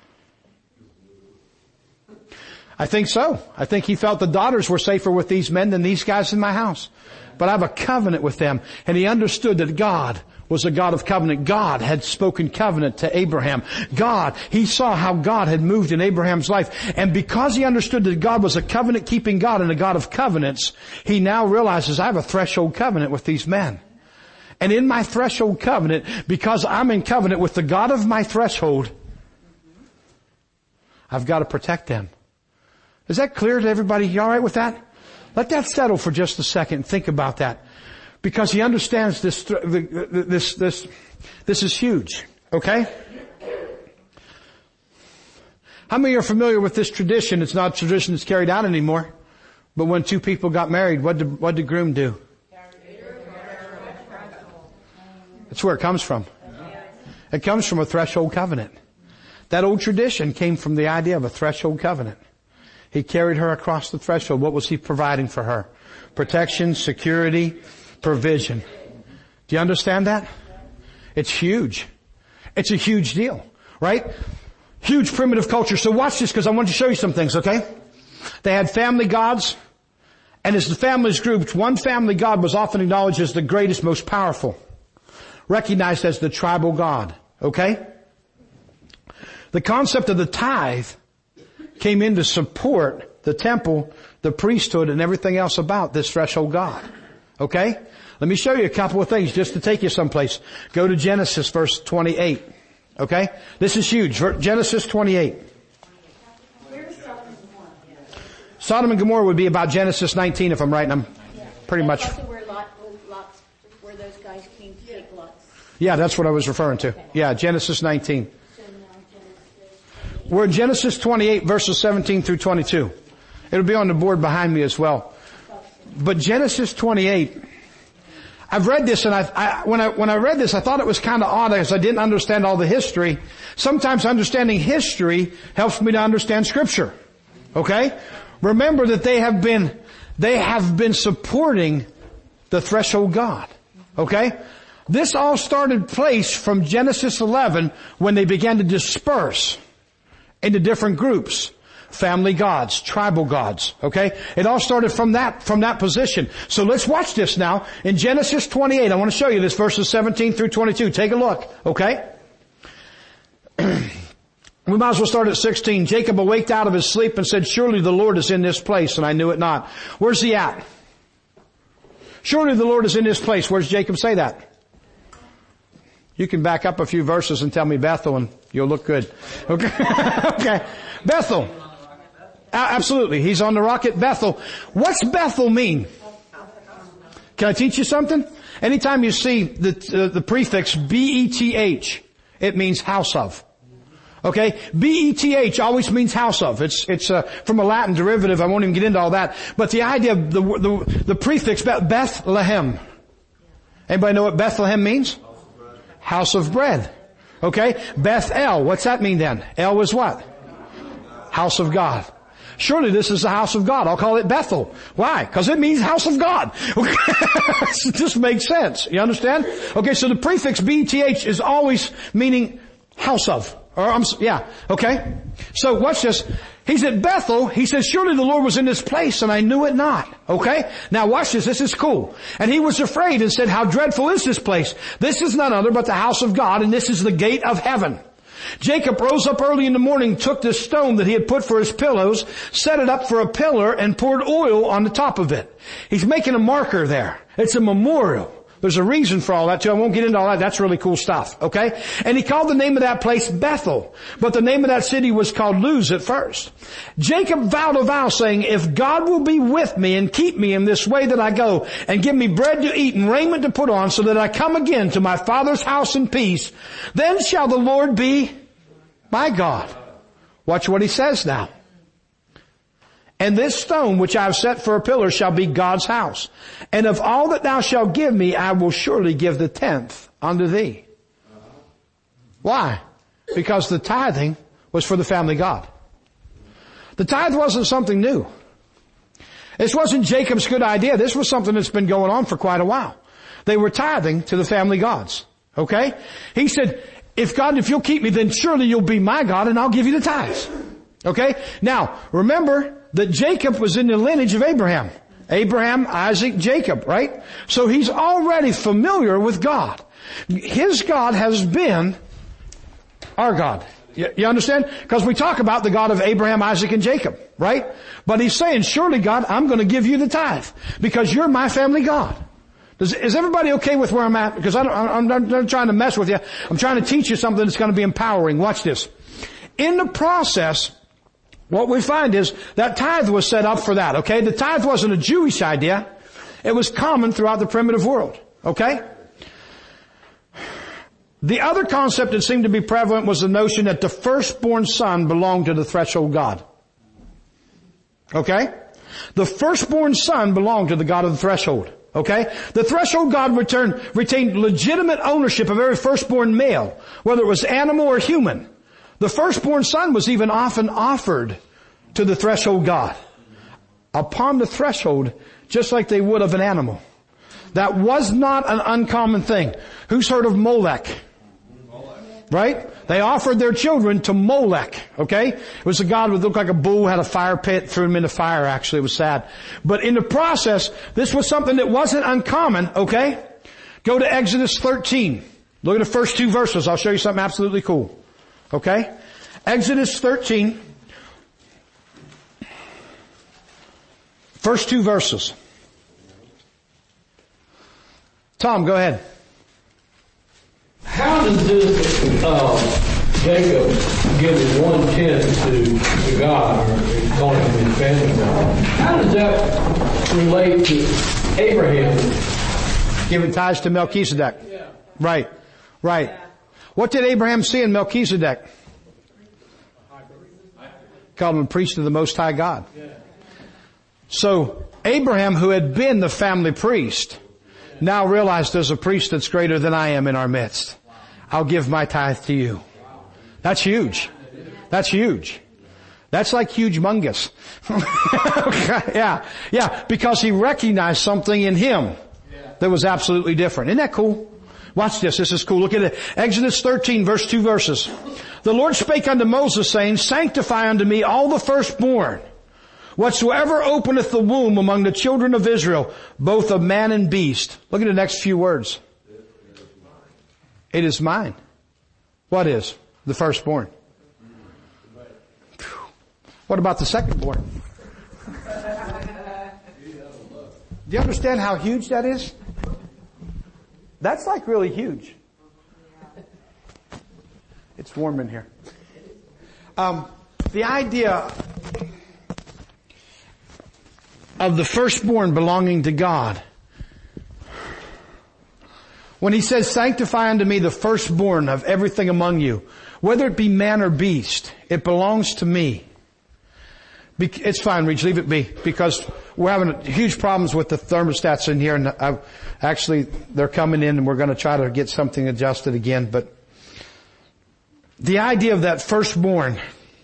I think so. I think he felt the daughters were safer with these men than these guys in my house. But I have a covenant with them. And he understood that God was a God of covenant. God had spoken covenant to Abraham. God, he saw how God had moved in Abraham's life. And because he understood that God was a covenant-keeping God and a God of covenants, he now realizes I have a threshold covenant with these men. And in my threshold covenant, because I'm in covenant with the God of my threshold, I've got to protect them. Is that clear to everybody? You all right with that? Let that settle for just a second and think about that. Because he understands this, this, this, this is huge. Okay? How many are familiar with this tradition? It's not a tradition that's carried out anymore. But when two people got married, what did, what did the groom do? That's where it comes from. It comes from a threshold covenant. That old tradition came from the idea of a threshold covenant. He carried her across the threshold. What was he providing for her? Protection, security, provision. Do you understand that? It's huge. It's a huge deal, right? Huge primitive culture. So watch this because I want to show you some things, okay? They had family gods. And as the families grouped, one family god was often acknowledged as the greatest, most powerful. Recognized as the tribal god, okay? The concept of the tithe came in to support the temple, the priesthood, and everything else about this threshold God. Okay? Let me show you a couple of things just to take you someplace. Go to Genesis verse twenty-eight. Okay? This is huge. Genesis twenty-eight.
Where's Sodom and Gomorrah?
Sodom and Gomorrah would be about Genesis nineteen if I'm right, and I'm
Yeah.
pretty much...
Also where Lot, Lot's, where those guys came to take Lot's.
Yeah, that's what I was referring to. Yeah, Genesis nineteen. We're in Genesis twenty-eight verses seventeen through twenty-two. It'll be on the board behind me as well. But Genesis twenty-eight, I've read this and I, I when I, when I read this, I thought it was kind of odd because I didn't understand all the history. Sometimes understanding history helps me to understand Scripture. Okay? Remember that they have been, they have been supporting the threshold God. Okay? This all started place from Genesis eleven when they began to disperse into different groups. Family gods, tribal gods, okay? It all started from that, from that position. So let's watch this now. In Genesis twenty-eight, I want to show you this, verses seventeen through twenty-two. Take a look, okay? We might as well start at sixteen. Jacob awaked out of his sleep and said, surely the Lord is in this place, and I knew it not. Where's he at? Surely the Lord is in this place. Where does Jacob say that? You can back up a few verses and tell me Bethel and you'll look good. Okay. Okay. Bethel. Absolutely. He's on the rock at Bethel. What's Bethel mean? Can I teach you something? Anytime you see the, uh, the prefix B E T H, it means house of. Okay? B E T H always means house of. It's, it's, uh, from a Latin derivative. I won't even get into all that. But the idea of the, the, the prefix Bethlehem. Anybody know what Bethlehem means? House of bread. Okay? Bethel. What's that mean then? El is what? House of God. Surely this is the house of God. I'll call it Bethel. Why? Because it means house of God. It just makes sense. You understand? Okay, so the prefix B E T H is always meaning house of. Or I'm, yeah, okay. So watch this. He's at Bethel. He says, surely the Lord was in this place and I knew it not. Okay? Now watch this. This is cool. And he was afraid and said, how dreadful is this place? This is none other but the house of God, and this is the gate of heaven. Jacob rose up early in the morning, took the stone that he had put for his pillows, set it up for a pillar, and poured oil on the top of it. He's making a marker there. It's a memorial. There's a reason for all that too. I won't get into all that. That's really cool stuff. Okay? And he called the name of that place Bethel. But the name of that city was called Luz at first. Jacob vowed a vow saying, if God will be with me and keep me in this way that I go, and give me bread to eat and raiment to put on, so that I come again to my father's house in peace, then shall the Lord be my God. Watch what he says now. And this stone which I have set for a pillar shall be God's house. And of all that thou shalt give me, I will surely give the tenth unto thee. Why? Because the tithing was for the family God. The tithe wasn't something new. This wasn't Jacob's good idea. This was something that's been going on for quite a while. They were tithing to the family gods. Okay? He said, if God, if you'll keep me, then surely you'll be my God and I'll give you the tithes. Okay? Now, remember that Jacob was in the lineage of Abraham. Abraham, Isaac, Jacob, right? So he's already familiar with God. His God has been our God. You, you understand? Because we talk about the God of Abraham, Isaac, and Jacob, right? But he's saying, surely God, I'm going to give you the tithe because you're my family God. Does, is everybody okay with where I'm at? Because I don't, I'm, I'm not trying to mess with you. I'm trying to teach you something that's going to be empowering. Watch this. In the process, what we find is that tithe was set up for that, okay? The tithe wasn't a Jewish idea. It was common throughout the primitive world, okay? The other concept that seemed to be prevalent was the notion that the firstborn son belonged to the threshold God. Okay? The firstborn son belonged to the God of the threshold. Okay? The threshold God returned, retained legitimate ownership of every firstborn male, whether it was animal or human. The firstborn son was even often offered to the threshold God upon the threshold, just like they would of an animal. That was not an uncommon thing. Who's heard of Molech? Right? They offered their children to Molech, okay? It was a god that looked like a bull, had a fire pit, threw him in the fire, actually. It was sad. But in the process, this was something that wasn't uncommon, okay? Go to Exodus thirteen. Look at the first two verses. I'll show you something absolutely cool. Okay? Exodus thirteen. First two verses. Tom, go ahead.
How does this, uh, Jacob give his one tenth to, to God, or calling him his family God? How does that relate to Abraham?
Giving tithes to Melchizedek.
Yeah.
Right. Right. Yeah. What did Abraham see in Melchizedek? Called him a priest of the Most High God. Yeah. So, Abraham, who had been the family priest, now realized there's a priest that's greater than I am in our midst. I'll give my tithe to you. That's huge. That's huge. That's like huge-mungus. yeah, yeah, because he recognized something in him that was absolutely different. Isn't that cool? Watch this. This is cool. Look at it. Exodus thirteen, verse two verses. The Lord spake unto Moses, saying, sanctify unto me all the firstborn, whatsoever openeth the womb among the children of Israel, both of man and beast. Look at the next few words. It is mine. What is? The firstborn. What about the secondborn? Do you understand how huge that is? That's like really huge. It's warm in here. Um, the idea of the firstborn belonging to God When he says, sanctify unto me the firstborn of everything among you, whether it be man or beast, it belongs to me. It's fine, Reach, leave it be, because we're having huge problems with the thermostats in here, and I, actually they're coming in and we're going to try to get something adjusted again. But the idea of that firstborn,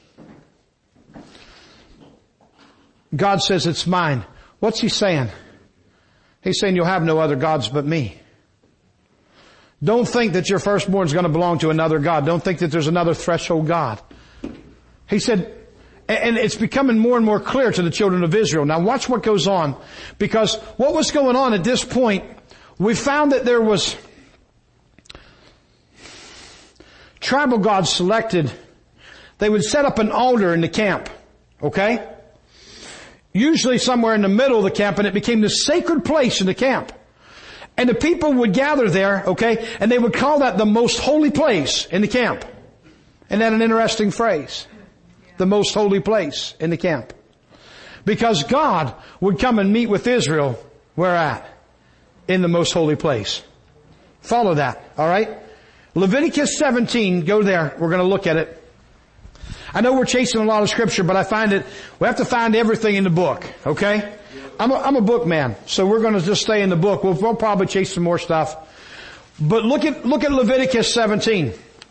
God says it's mine. What's he saying? He's saying you'll have no other gods but me. Don't think that your firstborn is going to belong to another God. Don't think that there's another threshold God. He said, and it's becoming more and more clear to the children of Israel. Now watch what goes on, because what was going on at this point, we found that there was tribal gods selected. They would set up an altar in the camp, okay? Usually somewhere in the middle of the camp, and it became the sacred place in the camp. And the people would gather there, okay, and they would call that the most holy place in the camp. Isn't that an interesting phrase? The most holy place in the camp. Because God would come and meet with Israel, where at? In the most holy place. Follow that, alright? Leviticus seventeen, go there, we're going to look at it. I know we're chasing a lot of scripture, but I find it, we have to find everything in the book, okay? I'm a, I'm a book man, so we're going to just stay in the book. We'll, we'll probably chase some more stuff. But look at, look at Leviticus seventeen.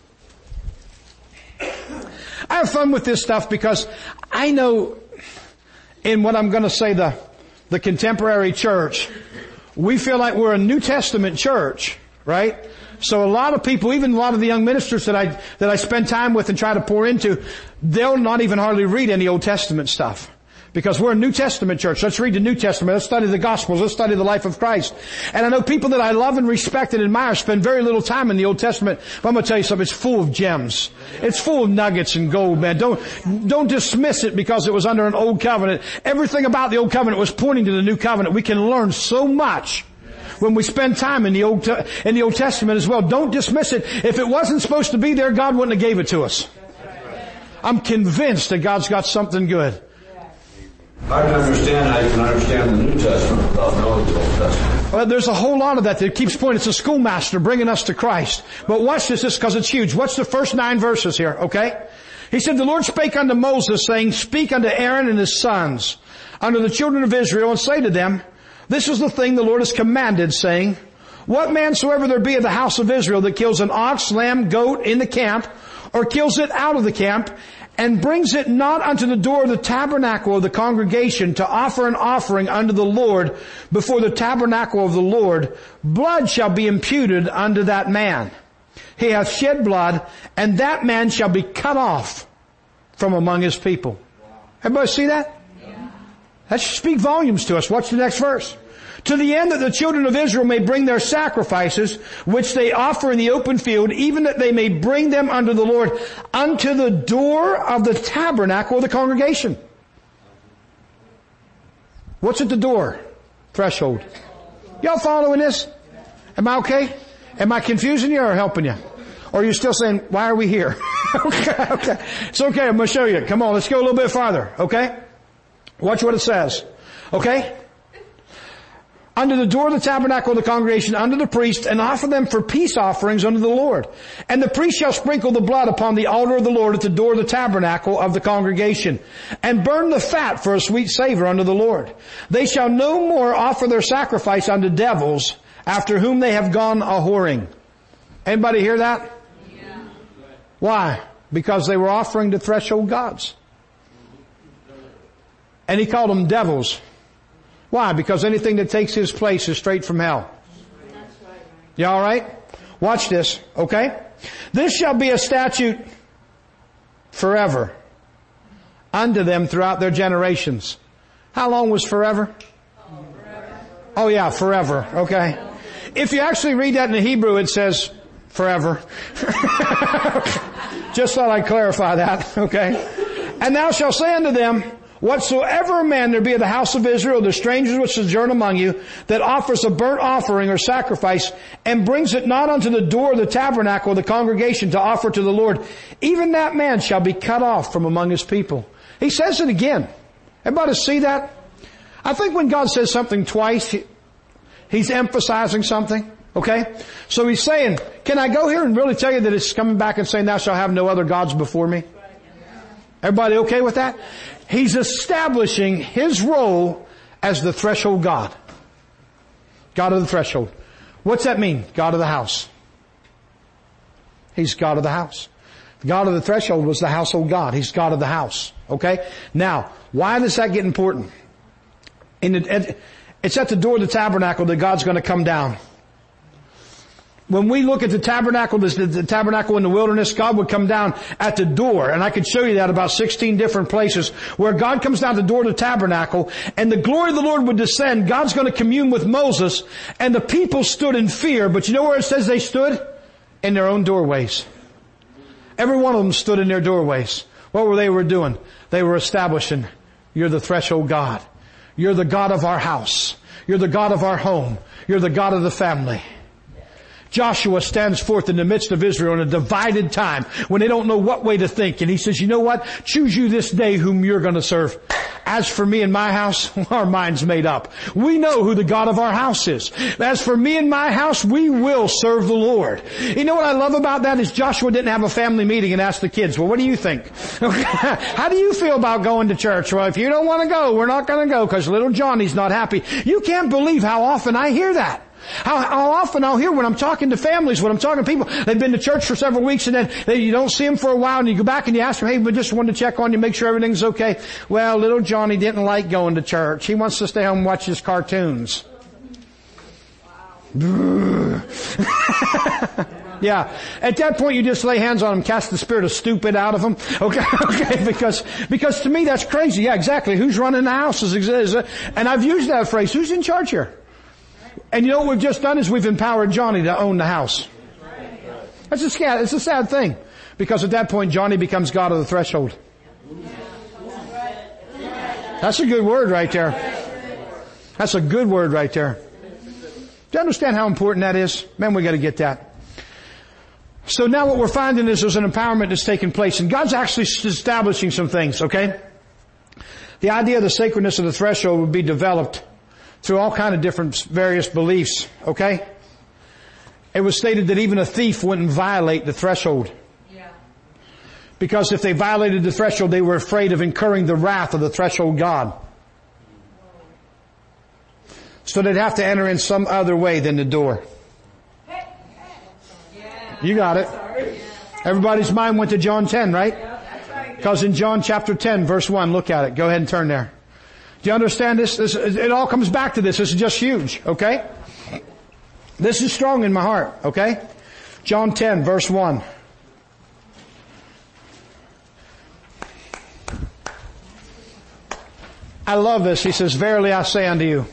I have fun with this stuff because I know in what I'm going to say the, the contemporary church, we feel like we're a New Testament church, right? So a lot of people, even a lot of the young ministers that I, that I spend time with and try to pour into, they'll not even hardly read any Old Testament stuff. Because we're a New Testament church. Let's read the New Testament. Let's study the Gospels. Let's study the life of Christ. And I know people that I love and respect and admire spend very little time in the Old Testament. But I'm going to tell you something. It's full of gems. It's full of nuggets and gold, man. Don't, don't dismiss it because it was under an old covenant. Everything about the old covenant was pointing to the new covenant. We can learn so much when we spend time in the Old, in the Old Testament as well. Don't dismiss it. If it wasn't supposed to be there, God wouldn't have gave it to us. I'm convinced that God's got something good.
I can understand how you can understand the New Testament without knowing the Old Testament.
Well, there's a whole lot of that that keeps pointing. It's a schoolmaster bringing us to Christ. But watch this, this because it's huge. Watch the first nine verses here, okay? He said, the Lord spake unto Moses, saying, speak unto Aaron and his sons, unto the children of Israel, and say to them, this is the thing the Lord has commanded, saying, what man soever there be of the house of Israel that kills an ox, lamb, goat in the camp, or kills it out of the camp, and brings it not unto the door of the tabernacle of the congregation to offer an offering unto the Lord before the tabernacle of the Lord, blood shall be imputed unto that man. He hath shed blood, and that man shall be cut off from among his people. Everybody see that? Yeah. That should speak volumes to us. Watch the next verse. To the end that the children of Israel may bring their sacrifices, which they offer in the open field, even that they may bring them unto the Lord, unto the door of the tabernacle of the congregation. What's at the door? Threshold. Y'all following this? Am I okay? Am I confusing you or helping you? Or are you still saying, why are we here? okay, okay. It's okay, I'm going to show you. Come on, let's go a little bit farther, okay? Watch what it says. Okay? Unto the door of the tabernacle of the congregation, unto the priest, and offer them for peace offerings unto the Lord. And the priest shall sprinkle the blood upon the altar of the Lord at the door of the tabernacle of the congregation, and burn the fat for a sweet savor unto the Lord. They shall no more offer their sacrifice unto devils, after whom they have gone a whoring. Anybody hear that? Yeah. Why? Because they were offering to threshold gods. And he called them devils. Why? Because anything that takes his place is straight from hell. You all right? Watch this, okay? This shall be a statute forever unto them throughout their generations. How long was forever? Oh yeah, forever, okay. If you actually read that in the Hebrew, it says forever. Just thought I'd clarify that, okay? And thou shalt say unto them, whatsoever man there be of the house of Israel, the strangers which sojourn among you, that offers a burnt offering or sacrifice, and brings it not unto the door of the tabernacle of the congregation to offer to the Lord, even that man shall be cut off from among his people. He says it again. Everybody see that? I think when God says something twice, he's emphasizing something, Okay? So he's saying, can I go here and really tell you that it's coming back and saying, thou shalt have no other gods before me? Everybody okay with that? He's establishing his role as the threshold God. God of the threshold. What's that mean? God of the house. He's God of the house. The God of the threshold was the household God. He's God of the house. Okay? Now, why does that get important? In the, it's at the door of the tabernacle that God's going to come down. When we look at the tabernacle, the, the tabernacle in the wilderness, God would come down at the door. And I could show you that about sixteen different places where God comes down the door of the tabernacle and the glory of the Lord would descend. God's going to commune with Moses and the people stood in fear. But you know where it says they stood? In their own doorways. Every one of them stood in their doorways. What were they were doing? They were establishing, you're the threshold God. You're the God of our house. You're the God of our home. You're the God of the family. Joshua stands forth in the midst of Israel in a divided time when they don't know what way to think. And he says, you know what? Choose you this day whom you're going to serve. As for me and my house, our mind's made up. We know who the God of our house is. As for me and my house, we will serve the Lord. You know what I love about that is Joshua didn't have a family meeting and ask the kids, well, what do you think? How do you feel about going to church? Well, if you don't want to go, we're not going to go because little Johnny's not happy. You can't believe how often I hear that. How, how often I'll hear when I'm talking to families, when I'm talking to people, they've been to church for several weeks and then they, you don't see them for a while and you go back and you ask them, hey, we just wanted to check on you, make sure everything's okay. Well, little Johnny didn't like going to church. He wants to stay home and watch his cartoons. Wow. Yeah. At that point you just lay hands on them, cast the spirit of stupid out of them. Okay, okay, because, because to me that's crazy. Yeah, exactly. Who's running the house is, is, and I've used that phrase. Who's in charge here? And you know what we've just done is we've empowered Johnny to own the house. That's a sad, it's a sad thing. Because at that point Johnny becomes God of the threshold. That's a good word right there. That's a good word right there. Do you understand how important that is? Man, we got to get that. So now what we're finding is there's an empowerment that's taking place. And God's actually establishing some things, okay? The idea of the sacredness of the threshold would be developed through all kind of different various beliefs, okay? It was stated that even a thief wouldn't violate the threshold. Yeah. Because if they violated the threshold, they were afraid of incurring the wrath of the threshold God. So they'd have to enter in some other way than the door. You got it. Everybody's mind went to John ten, right? Because in John chapter ten, verse one, look at it. Go ahead and turn there. Do you understand this? this? It all comes back to this. This is just huge, okay? This is strong in my heart, okay? John ten, verse one. I love this. He says, verily I say unto you.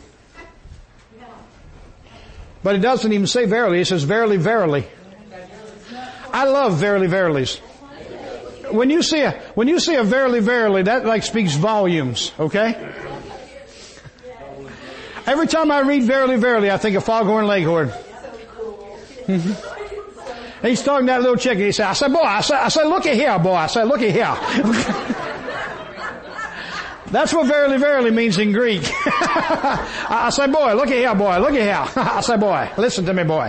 But he doesn't even say verily. He says, verily, verily. I love verily, verilies. When you see a, when you see a verily, verily, that like speaks volumes, okay? Every time I read verily, verily, I think of Foghorn Leghorn. Mm-hmm. He's talking to that little chick and he said, I said, boy, I said, I said, look at here, boy. I said, look at here. That's what verily, verily means in Greek. I said, boy, look at here, boy, look at here. I said, boy, listen to me, boy.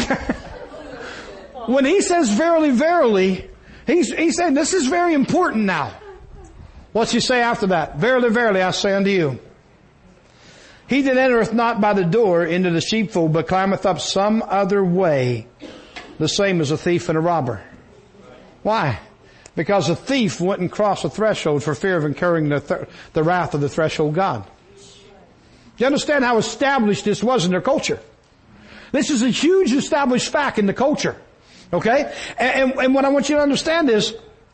When he says verily, verily, he's, he's saying this is very important now. What's he say after that? Verily, verily, I say unto you. He that entereth not by the door into the sheepfold, but climbeth up some other way, the same as a thief and a robber. Why? Because a thief wouldn't cross a threshold for fear of incurring the, th- the wrath of the threshold God. You understand how established this was in their culture? This is a huge established fact in the culture. Okay? And, and, and what I want you to understand is,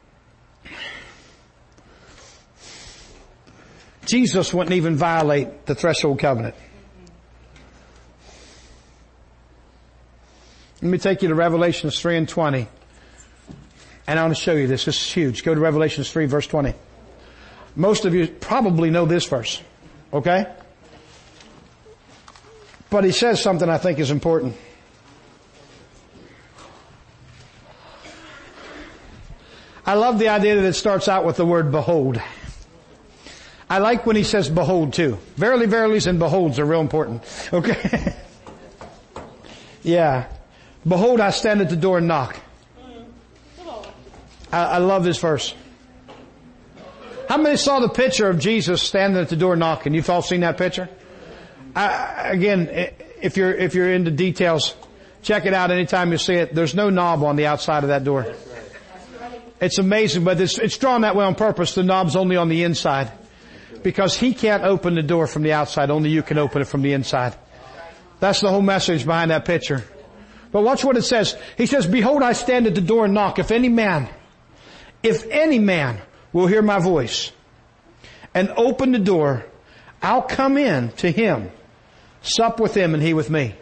Jesus wouldn't even violate the threshold covenant. Let me take you to Revelations three and twenty. And I want to show you this. This is huge. Go to Revelations three verse twenty. Most of you probably know this verse. Okay? But he says something I think is important. I love the idea that it starts out with the word behold. I like when he says behold too. Verily, verilies and beholds are real important. Okay? Yeah. Behold, I stand at the door and knock. I, I love this verse. How many saw the picture of Jesus standing at the door knocking? You've all seen that picture? I, again, if you're, if you're into details, check it out anytime you see it. There's no knob on the outside of that door. It's amazing, but it's, it's drawn that way on purpose. The knob's only on the inside. Because He can't open the door from the outside. Only you can open it from the inside. That's the whole message behind that picture. But watch what it says. He says, behold, I stand at the door and knock. If any man, if any man will hear my voice and open the door, I'll come in to him, sup with him and he with me.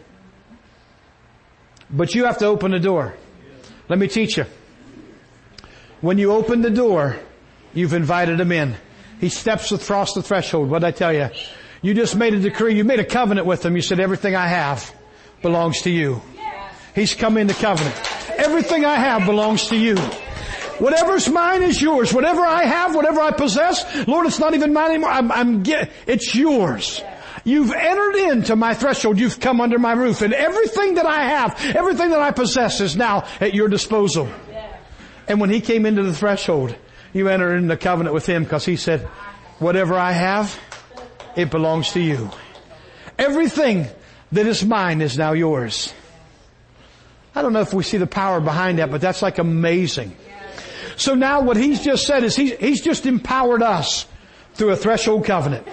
But you have to open the door. Let me teach you. When you open the door, you've invited him in. He steps across the threshold. What did I tell you? You just made a decree. You made a covenant with him. You said, everything I have belongs to you. He's come into covenant. Everything I have belongs to you. Whatever's mine is yours. Whatever I have, whatever I possess, Lord, it's not even mine anymore. I'm, I'm get, it's yours. You've entered into my threshold. You've come under my roof. And everything that I have, everything that I possess is now at your disposal. And when He came into the threshold, you entered into covenant with Him because He said, whatever I have, it belongs to you. Everything that is mine is now yours. I don't know if we see the power behind that, but that's like amazing. So now what He's just said is He's, he's just empowered us through a threshold covenant.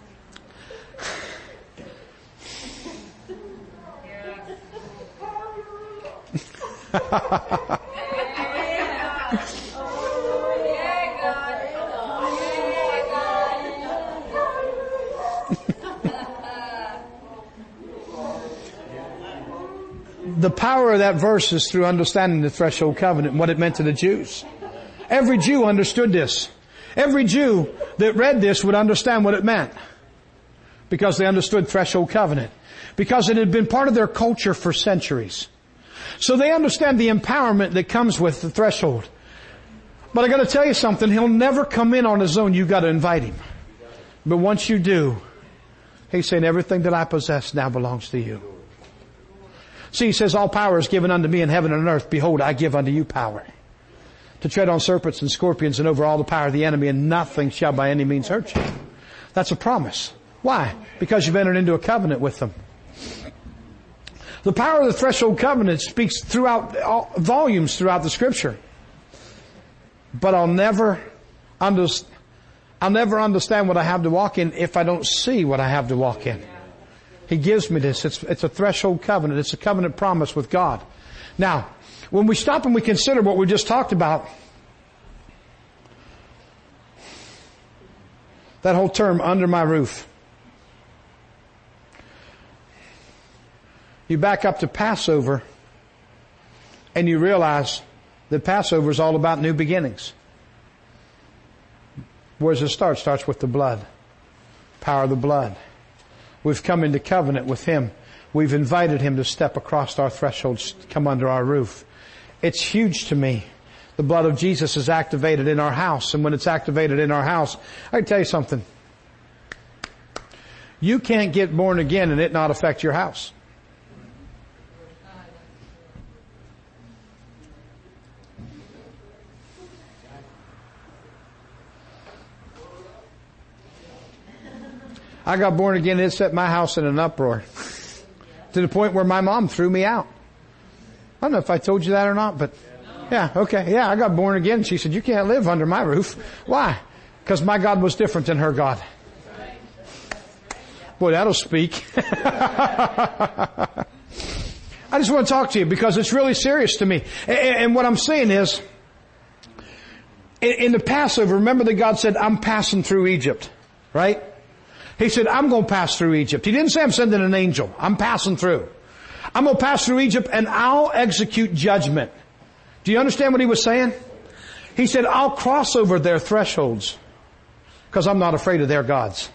The power of that verse is through understanding the threshold covenant and what it meant to the Jews. Every Jew understood this. Every Jew that read this would understand what it meant. Because they understood threshold covenant. Because it had been part of their culture for centuries. So they understand the empowerment that comes with the threshold. But I gotta tell you something, He'll never come in on His own. You've got to invite Him. But once you do, He's saying, everything that I possess now belongs to you. See, He says, all power is given unto me in heaven and on earth. Behold, I give unto you power to tread on serpents and scorpions and over all the power of the enemy, and nothing shall by any means hurt you. That's a promise. Why? Because you've entered into a covenant with them. The power of the threshold covenant speaks throughout all, volumes throughout the Scripture. But I'll never understand, I'll never understand what I have to walk in if I don't see what I have to walk in. He gives me this. It's, it's a threshold covenant. It's a covenant promise with God. Now, when we stop and we consider what we just talked about, that whole term, under my roof. You back up to Passover and you realize that Passover is all about new beginnings. Where does it start? It starts with the blood. Power of the blood. We've come into covenant with Him. We've invited Him to step across our thresholds, come under our roof. It's huge to me. The blood of Jesus is activated in our house. And when it's activated in our house, I can tell you something. You can't get born again and it not affect your house. I got born again and it set my house in an uproar. To the point where my mom threw me out. I don't know if I told you that or not, but yeah, okay. Yeah, I got born again. She said, you can't live under my roof. Why? Because my God was different than her God. Boy, that'll speak. I just want to talk to you because it's really serious to me. And what I'm saying is, in the Passover, remember that God said, I'm passing through Egypt, right? He said, I'm going to pass through Egypt. He didn't say I'm sending an angel. I'm passing through. I'm going to pass through Egypt and I'll execute judgment. Do you understand what He was saying? He said, I'll cross over their thresholds because I'm not afraid of their gods.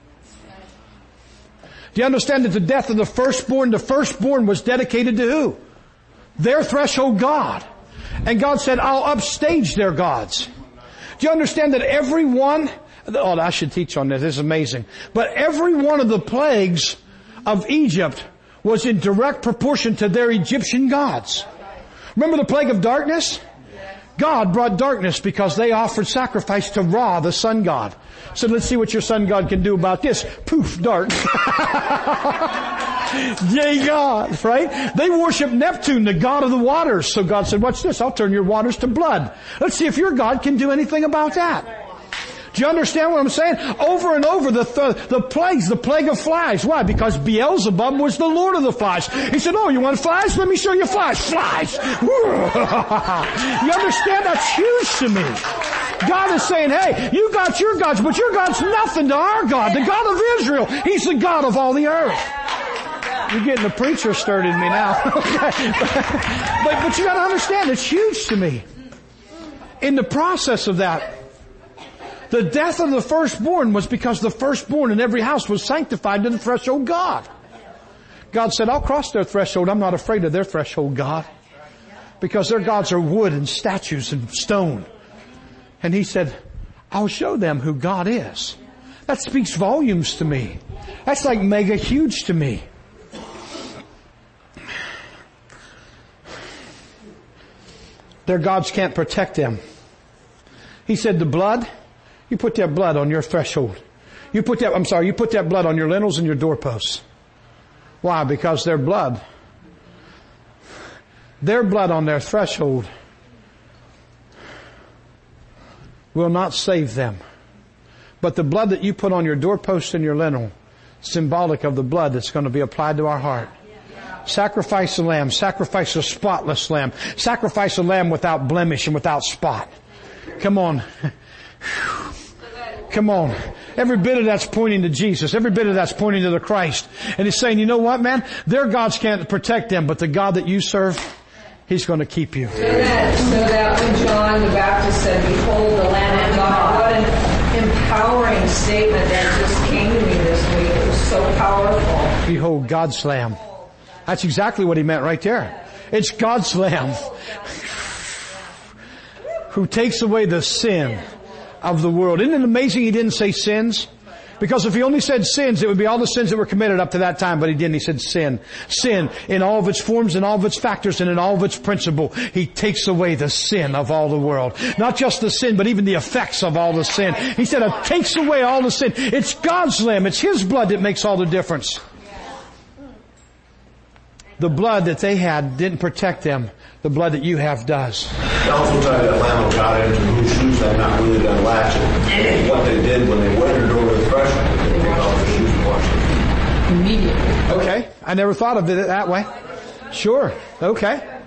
Do you understand that the death of the firstborn, the firstborn was dedicated to who? Their threshold God. And God said, I'll upstage their gods. Do you understand that every one, oh, I should teach on this, this is amazing. But every one of the plagues of Egypt was in direct proportion to their Egyptian gods. Remember the plague of darkness? God brought darkness because they offered sacrifice to Ra, the sun god. So let's see what your sun god can do about this. Poof, dark. Yay God, right? They worship Neptune, the god of the waters. So God said, watch this, I'll turn your waters to blood. Let's see if your God can do anything about that. Do you understand what I'm saying? Over and over, the, th- the plagues, the plague of flies. Why? Because Beelzebub was the lord of the flies. He said, oh, you want flies? Let me show you flies. Flies! You understand? That's huge to me. God is saying, hey, you got your gods, but your God's nothing to our God, the God of Israel. He's the God of all the earth. You're getting the preacher stirred in me now. Okay. but, but you gotta understand, it's huge to me. In the process of that, the death of the firstborn was because the firstborn in every house was sanctified to the threshold God. God said, I'll cross their threshold. I'm not afraid of their threshold, God. Because their gods are wood and statues and stone. And he said, I'll show them who God is. That speaks volumes to me. That's like mega huge to me. Their gods can't protect them. He said, the blood, you put that blood on your threshold. You put that, I'm sorry, you put that blood on your lintels and your doorposts. Why? Because their blood, their blood on their threshold will not save them. But the blood that you put on your doorpost and your lintel, symbolic of the blood that's going to be applied to our heart. Sacrifice a lamb, sacrifice a spotless lamb, sacrifice a lamb without blemish and without spot. Come on. Come on. Every bit of that's pointing to Jesus. Every bit of that's pointing to the Christ. And he's saying, you know what, man? Their gods can't protect them, but the God that you serve, he's going to keep you.
So that, so that when John the Baptist said, behold the Lamb of God, what an empowering statement that just came to me this week. It was so powerful.
Behold God's Lamb. That's exactly what he meant right there. It's God's Lamb who takes away the sin of the world. Isn't it amazing he didn't say sins? Because if he only said sins, it would be all the sins that were committed up to that time, but he didn't. He said sin. Sin in all of its forms, in all of its factors, and in all of its principle. He takes away the sin of all the world. Not just the sin, but even the effects of all the sin. He said it takes away all the sin. It's God's Lamb. It's his blood that makes all the difference. The blood that they had didn't protect them. The blood that you have does.
It also tied that Lamb of God into whose shoes they're not really going to latch it. What they did when they wandered over the threshold, they took off their shoes and washed them.
Immediately.
Okay. I never thought of it that way. Sure. Okay.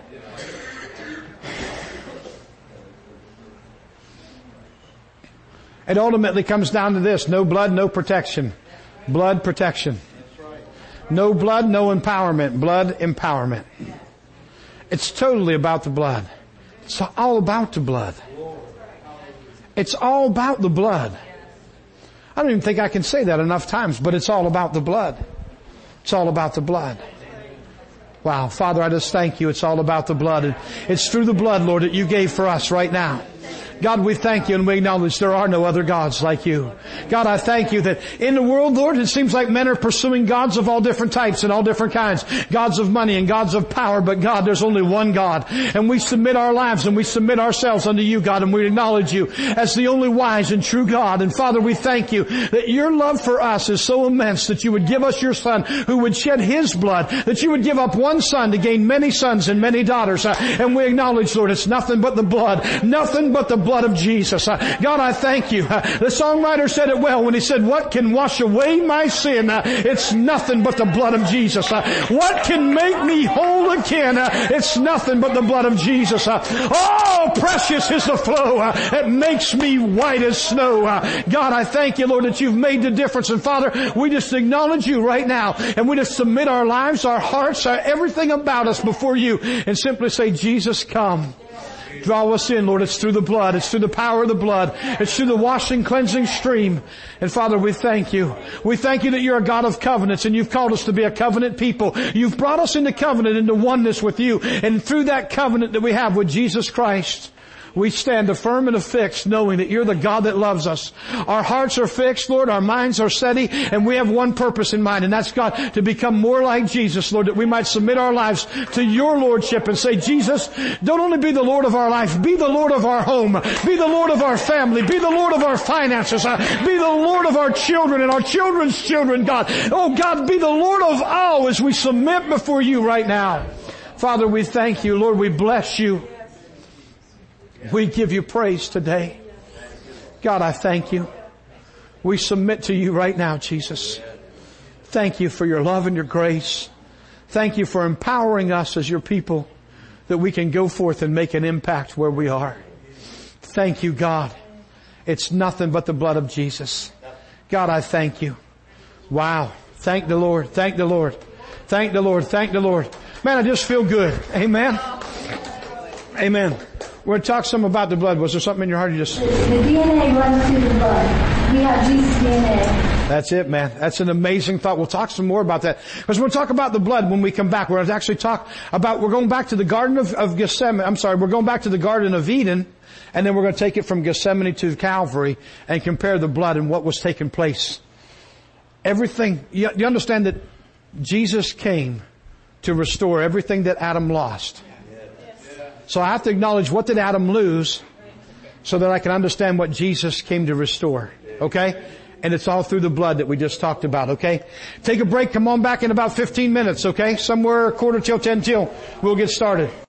It ultimately comes down to this. No blood, no protection. Blood protection. No blood, no empowerment. Blood empowerment. It's totally about the blood. It's all about the blood. It's all about the blood. I don't even think I can say that enough times, but it's all about the blood. It's all about the blood. Wow. Father, I just thank you. It's all about the blood. And it's through the blood, Lord, that you gave for us right now. God, we thank you and we acknowledge there are no other gods like you. God, I thank you that in the world, Lord, it seems like men are pursuing gods of all different types and all different kinds. Gods of money and gods of power. But God, there's only one God. And we submit our lives and we submit ourselves unto you, God, and we acknowledge you as the only wise and true God. And Father, we thank you that your love for us is so immense that you would give us your Son who would shed his blood, that you would give up one son to gain many sons and many daughters. And we acknowledge, Lord, it's nothing but the blood. Nothing but the blood of Jesus. Uh, God, I thank you. Uh, the songwriter said it well when he said, what can wash away my sin? Uh, it's nothing but the blood of Jesus. Uh, what can make me whole again? Uh, it's nothing but the blood of Jesus. Uh, oh, precious is the flow. Uh, it makes me white as snow. Uh, God, I thank you, Lord, that you've made the difference. And Father, we just acknowledge you right now. And we just submit our lives, our hearts, our everything about us before you and simply say, Jesus, come. Draw us in, Lord. It's through the blood. It's through the power of the blood. It's through the washing, cleansing stream. And Father, we thank you. We thank you that you're a God of covenants and you've called us to be a covenant people. You've brought us into covenant, into oneness with you. And through that covenant that we have with Jesus Christ, We stand affirm and affixed knowing that you're the God that loves us. Our hearts are fixed, Lord. Our minds are steady. And we have one purpose in mind. And that's, God, to become more like Jesus, Lord, that we might submit our lives to your Lordship and say, Jesus, don't only be the Lord of our life, be the Lord of our home. Be the Lord of our family. Be the Lord of our finances. Uh, be the Lord of our children and our children's children, God. Oh, God, be the Lord of all as we submit before you right now. Father, we thank you. Lord, we bless you. We give you praise today. God, I thank you. We submit to you right now, Jesus. Thank you for your love and your grace. Thank you for empowering us as your people that we can go forth and make an impact where we are. Thank you, God. It's nothing but the blood of Jesus. God, I thank you. Wow. Thank the Lord. Thank the Lord. Thank the Lord. Thank the Lord. Man, I just feel good. Amen. Amen. We're going to talk some about the blood. Was there something in your heart you just...
The D N A runs through the blood. We have Jesus' D N A.
That's it, man. That's an amazing thought. We'll talk some more about that. Because we'll talk about the blood when we come back. We're going to actually talk about, we're going back to the Garden of, of Gethsemane. I'm sorry, we're going back to the Garden of Eden. And then we're going to take it from Gethsemane to Calvary and compare the blood and what was taking place. Everything, you, you understand that Jesus came to restore everything that Adam lost. So I have to acknowledge, what did Adam lose so that I can understand what Jesus came to restore. Okay? And it's all through the blood that we just talked about. Okay? Take a break. Come on back in about fifteen minutes. Okay? Somewhere quarter till ten till we'll get started.